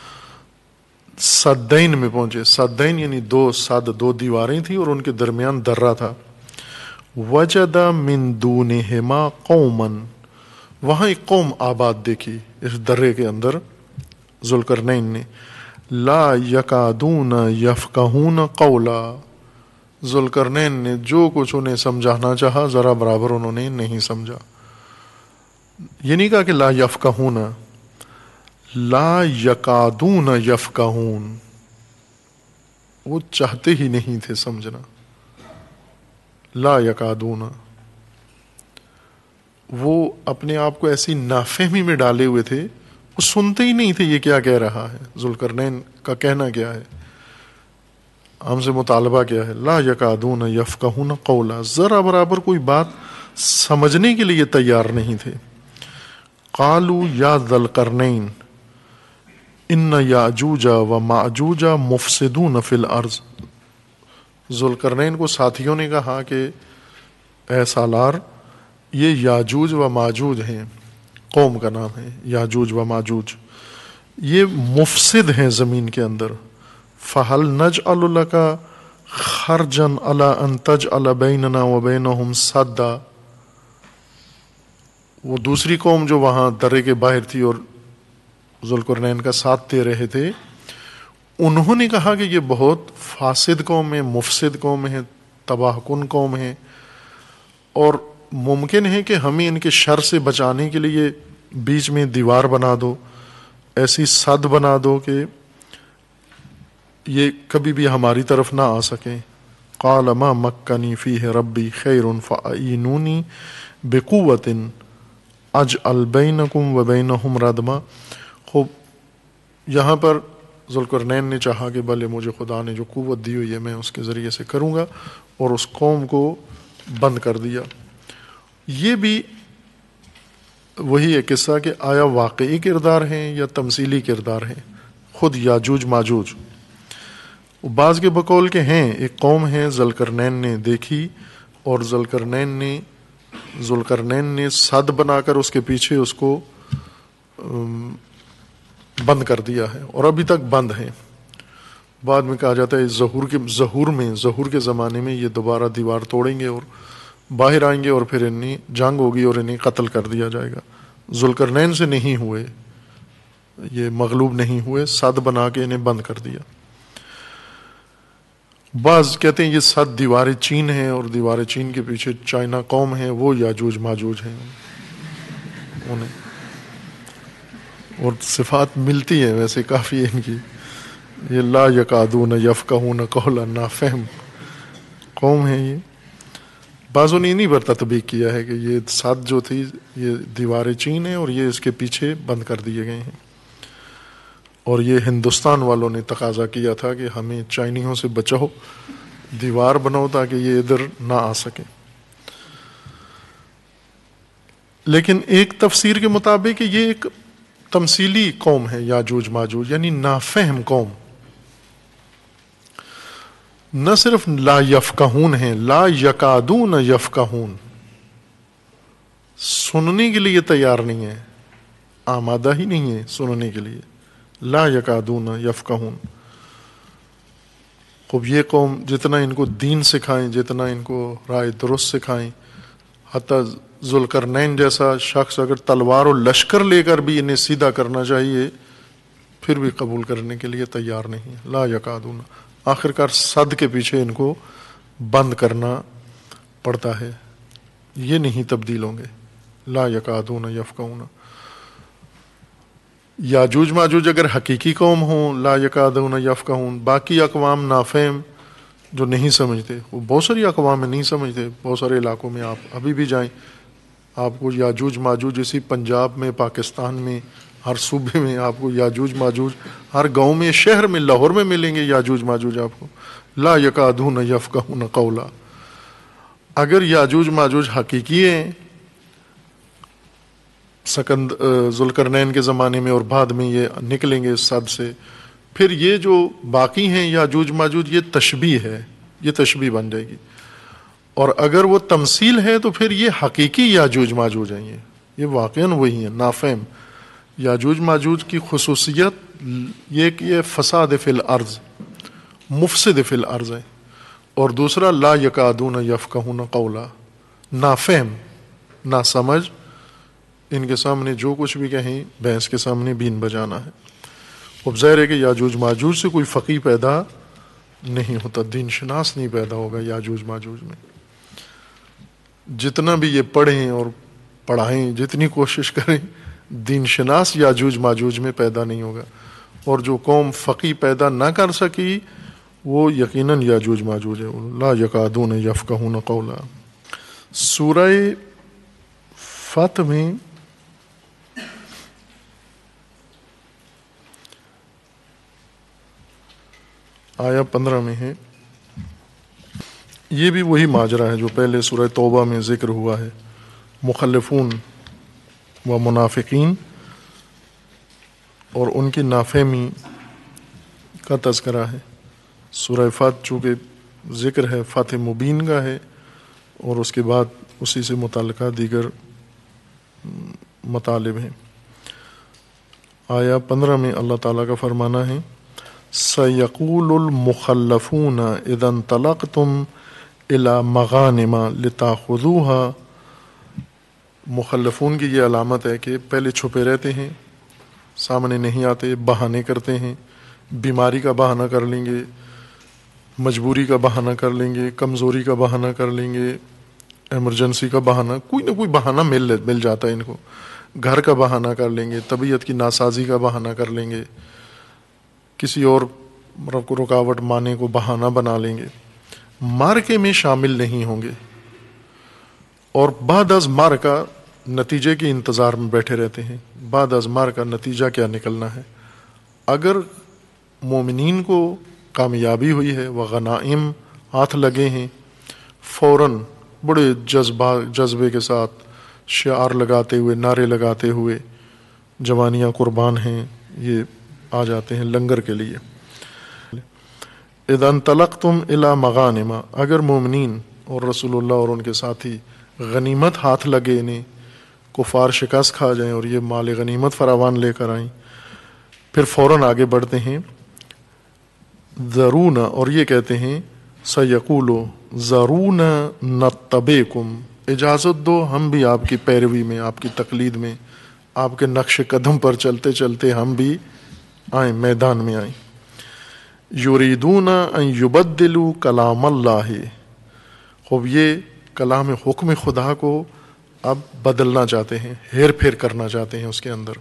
سدین میں پہنچے. سدین یعنی 2 سد، 2 دیواریں تھیں اور ان کے درمیان درہ تھا. وجد من دونہما قوما، وہاں ایک قوم آباد دیکھی اس درے کے اندر ذوالقرنین نے. لا یکادون یفقہون قولا، ذوالقرنین نے جو کچھ انہیں سمجھانا چاہا ذرا برابر انہوں نے نہیں سمجھا. یہ نہیں کہا کہ لا یفقہون، لا یکادون یفقہون، وہ چاہتے ہی نہیں تھے سمجھنا. لا یکادون، وہ اپنے آپ کو ایسی نافہمی میں ڈالے ہوئے تھے، وہ سنتے ہی نہیں تھے یہ کیا کہہ رہا ہے، ذوالقرنین کا کہنا کیا ہے، ہم سے مطالبہ کیا ہے. لا یکادون یفقہون قولا، ذرا برابر کوئی بات سمجھنے کے لیے تیار نہیں تھے. قالوا یا ذا القرنین ان یاجوج و ماجوج مفسدون فی الارض. ذوالقرنین کو ساتھیوں نے کہا کہ اے سالار، یہ یاجوج و ماجوج ہیں، قوم کا نام ہے یاجوج و ماجوج، یہ مفسد ہیں زمین کے اندر. فہل نجعل لک خرجا علی ان تجعل بیننا و بینہم سدا. وہ دوسری قوم جو وہاں درے کے باہر تھی اور ذوالقرنین کا ساتھ دے رہے تھے، انہوں نے کہا کہ یہ بہت فاسد قوم ہے، مفسد قوم ہے، تباہ کن قوم ہے، اور ممکن ہے کہ ہمیں ان کے شر سے بچانے کے لیے بیچ میں دیوار بنا دو، ایسی سد بنا دو کہ یہ کبھی بھی ہماری طرف نہ آ سکیں. قال ما مکنی فیہ ربی خیر فاعینونی بقوۃ اجعل بینکم و بینہم ردما. خوب یہاں پر ذوالقرنین نے چاہا کہ بھلے مجھے خدا نے جو قوت دی ہوئی ہے میں اس کے ذریعے سے کروں گا، اور اس قوم کو بند کر دیا. یہ بھی وہی ہے قصہ کہ آیا واقعی کردار ہیں یا تمثیلی کردار ہیں. خود یاجوج ماجوج بعض کے بقول کے ہیں، ایک قوم ہے ذوالقرنین نے دیکھی، اور ذوالقرنین نے سد بنا کر اس کے پیچھے اس کو بند کر دیا ہے اور ابھی تک بند ہیں. بعد میں کہا جاتا ہے ظہور کے زمانے میں یہ دوبارہ دیوار توڑیں گے اور باہر آئیں گے، اور پھر انہیں جنگ ہوگی اور انہیں قتل کر دیا جائے گا. ذوالقرنین سے نہیں ہوئے، یہ مغلوب نہیں ہوئے، سد بنا کے انہیں بند کر دیا. بعض کہتے ہیں یہ سد دیوار چین ہے، اور دیوار چین کے پیچھے چائنا قوم ہے، وہ یاجوج ماجوج ہیں انہیں. اور صفات ملتی ہیں ویسے کافی ان کی. یہ لا یکادون یفقہون قولا، نافہم قوم ہے یہ. بعضوں نے انہی پر تطبیق کیا ہے کہ یہ سد جو تھی یہ دیوار چین ہے اور یہ اس کے پیچھے بند کر دیے گئے ہیں، اور یہ ہندوستان والوں نے تقاضا کیا تھا کہ ہمیں چائنیوں سے بچاؤ، دیوار بناؤ تاکہ یہ ادھر نہ آ سکیں. لیکن ایک تفسیر کے مطابق یہ ایک تمثیلی قوم ہے یاجوج ماجوج، یعنی نافہم قوم، نہ صرف لا یفقہون ہیں، لا یکادون یفقہون، سننے کے لیے تیار نہیں ہے، آمادہ ہی نہیں ہے سننے کے لیے، لا یکادون یفقہون۔ خب یہ قوم جتنا ان کو دین سکھائیں، جتنا ان کو رائے درست سکھائیں، حتیٰ ذوالقرنین جیسا شخص اگر تلوار و لشکر لے کر بھی انہیں سیدھا کرنا چاہیے پھر بھی قبول کرنے کے لیے تیار نہیں ہے، لا یکادون۔ آخرکار صد کے پیچھے ان کو بند کرنا پڑتا ہے، یہ نہیں تبدیل ہوں گے، لا یکادون یفقہون۔ یاجوج ماجوج اگر حقیقی قوم ہوں لا یکادون یفقہون، باقی اقوام نافہم جو نہیں سمجھتے، وہ بہت ساری اقوام میں نہیں سمجھتے، بہت سارے علاقوں میں آپ ابھی بھی جائیں آپ کو یاجوج ماجوج اسی پنجاب میں، پاکستان میں، ہر صوبے میں آپ کو یاجوج ماجوج، ہر گاؤں میں، شہر میں، لاہور میں ملیں گے یاجوج ماجوج آپ کو، لا یکادون یفقہون قولا۔ اگر یاجوج ماجوج حقیقی ہیں ذوالقرنین کے زمانے میں اور بعد میں یہ نکلیں گے صد سے، پھر یہ جو باقی ہیں یاجوج ماجوج یہ تشبیہ ہے، یہ تشبیہ بن جائے گی، اور اگر وہ تمثیل ہے تو پھر یہ حقیقی یاجوج ماجوج ہیں، یہ واقعاً وہی ہیں نافہم۔ یاجوج ماجوج کی خصوصیت یہ کہ یہ فساد فی الارض، مفسد فی الارض ہے، اور دوسرا لا یکادون یفقہون قولا، نافہم، نا سمجھ، ان کے سامنے جو کچھ بھی کہیں بھینس کے سامنے بین بجانا ہے۔ اب ظاہر ہے کہ یاجوج ماجوج سے کوئی فقیہ پیدا نہیں ہوتا، دین شناس نہیں پیدا ہوگا یاجوج ماجوج میں، جتنا بھی یہ پڑھیں اور پڑھائیں، جتنی کوشش کریں، دین شناس یاجوج ماجوج میں پیدا نہیں ہوگا، اور جو قوم فقیہ پیدا نہ کر سکی وہ یقیناً یاجوج ماجوج ہے، لا یکادون یفقہون قولا۔ سورہ فتح میں آیا 15 میں ہے، یہ بھی وہی ماجرا ہے جو پہلے سورہ توبہ میں ذکر ہوا ہے، مخلفون و منافقین اور ان کی نافہمی کا تذکرہ ہے۔ سورہ فتح چونکہ ذکر ہے فتح مبین کا ہے، اور اس کے بعد اسی سے متعلقہ دیگر مطالب ہیں۔ آیا 15 میں اللہ تعالیٰ کا فرمانا ہے، سَيَقُولُ الْمُخَلَّفُونَ إِذَا انطَلَقْتُمْ إِلَى مَغَانِمَ لِتَأْخُذُوهَا۔ مخلفون کی یہ علامت ہے کہ پہلے چھپے رہتے ہیں، سامنے نہیں آتے، بہانے کرتے ہیں، بیماری کا بہانہ کر لیں گے، مجبوری کا بہانہ کر لیں گے، کمزوری کا بہانہ کر لیں گے، ایمرجنسی کا بہانہ، کوئی نہ کوئی بہانہ مل جاتا ہے ان کو، گھر کا بہانہ کر لیں گے، طبیعت کی ناسازی کا بہانہ کر لیں گے، کسی اور رکاوٹ مانے کو بہانہ بنا لیں گے، مارکے میں شامل نہیں ہوں گے، اور بعد از مار کا نتیجے کے انتظار میں بیٹھے رہتے ہیں۔ بعد از مار کا نتیجہ کیا نکلنا ہے؟ اگر مومنین کو کامیابی ہوئی ہے، وہ غنائم ہاتھ لگے ہیں، فوراً بڑے جذبے کے ساتھ شعار لگاتے ہوئے، نعرے لگاتے ہوئے، جوانیاں قربان ہیں، یہ آ جاتے ہیں لنگر کے لیے۔ اذا انطلقتم الی مغانم، اگر مومنین اور رسول اللہ اور ان کے ساتھی غنیمت ہاتھ لگے، انہیں کفار شکست کھا جائیں اور یہ مال غنیمت فراوان لے کر آئیں، پھر فوراً آگے بڑھتے ہیں، ذرونا، اور یہ کہتے ہیں سیقولو ذرونا نتبعکم، اجازت دو ہم بھی آپ کی پیروی میں، آپ کی تقلید میں، آپ کے نقش قدم پر چلتے چلتے ہم بھی آئیں، میدان میں آئیں۔ یریدون ان یبدلوا کلام اللہ، خوب یہ کلام حکم خدا کو اب بدلنا چاہتے ہیں، ہیر پھیر کرنا چاہتے ہیں اس کے اندر۔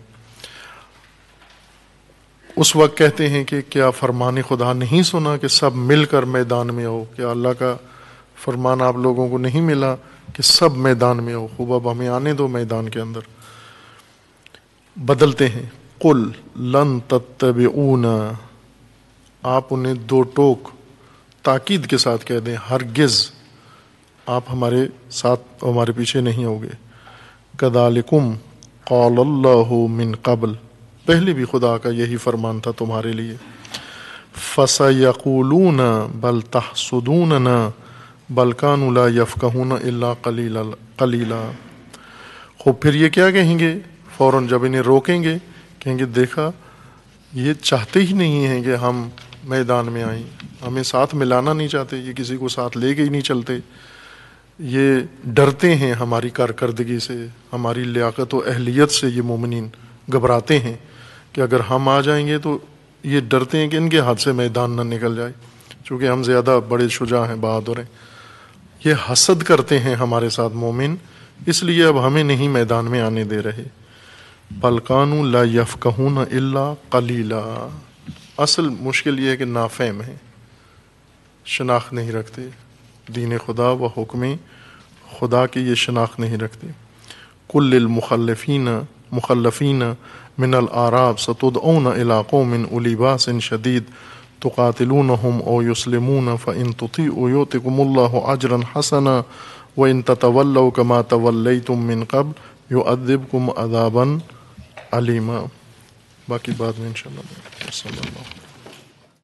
اس وقت کہتے ہیں کہ کیا فرمان خدا نہیں سنا کہ سب مل کر میدان میں آؤ؟ کیا اللہ کا فرمان آپ لوگوں کو نہیں ملا کہ سب میدان میں آؤ؟ خوب اب ہمیں آنے دو میدان کے اندر۔ بدلتے ہیں، قل لن تتبعونا، آپ انہیں دو ٹوک تاکید کے ساتھ کہہ دیں، ہرگز آپ ہمارے ساتھ، ہمارے پیچھے نہیں ہوگے۔ کذالکم قال اللہ من قبل، پہلے بھی خدا کا یہی فرمان تھا تمہارے لیے. فَسَيَقُولُونَ بَلْ تَحْسُدُونَنَا بَلْ كَانُوا لَا يَفْقَهُونَ إِلَّا قَلِيلًا. خوب پھر یہ کیا کہیں گے؟ فوراً جب انہیں روکیں گے کہیں گے دیکھا یہ چاہتے ہی نہیں ہیں کہ ہم میدان میں آئیں، ہمیں ساتھ ملانا نہیں چاہتے، یہ کسی کو ساتھ لے کے ہی نہیں چلتے، یہ ڈرتے ہیں ہماری کارکردگی سے، ہماری لیاقت و اہلیت سے. یہ مومنین گھبراتے ہیں کہ اگر ہم آ جائیں گے تو یہ ڈرتے ہیں کہ ان کے ہاتھ سے میدان نہ نکل جائے، چونکہ ہم زیادہ بڑے شجاع ہیں، بہادر ہیں. یہ حسد کرتے ہیں ہمارے ساتھ مومن، اس لیے اب ہمیں نہیں میدان میں آنے دے رہے. بل کانوا لا یفقہون الا قلیلا. اصل مشکل یہ ہے کہ نافہم ہیں، شناخت نہیں رکھتے دین خدا و حکم خدا کی، یہ شناخت نہیں رکھتے. کل المخلفین من الاعراب ستدعون الى قوم اولی باس شدید تقاتلونهم او یسلمون فان تطیعوا یؤتکم اللہ اجرا حسنا وان تتولوا كما تولیتم من قبل یعذبکم عذابا علیما. باقی بعد میں انشاءاللہ. صلی اللہ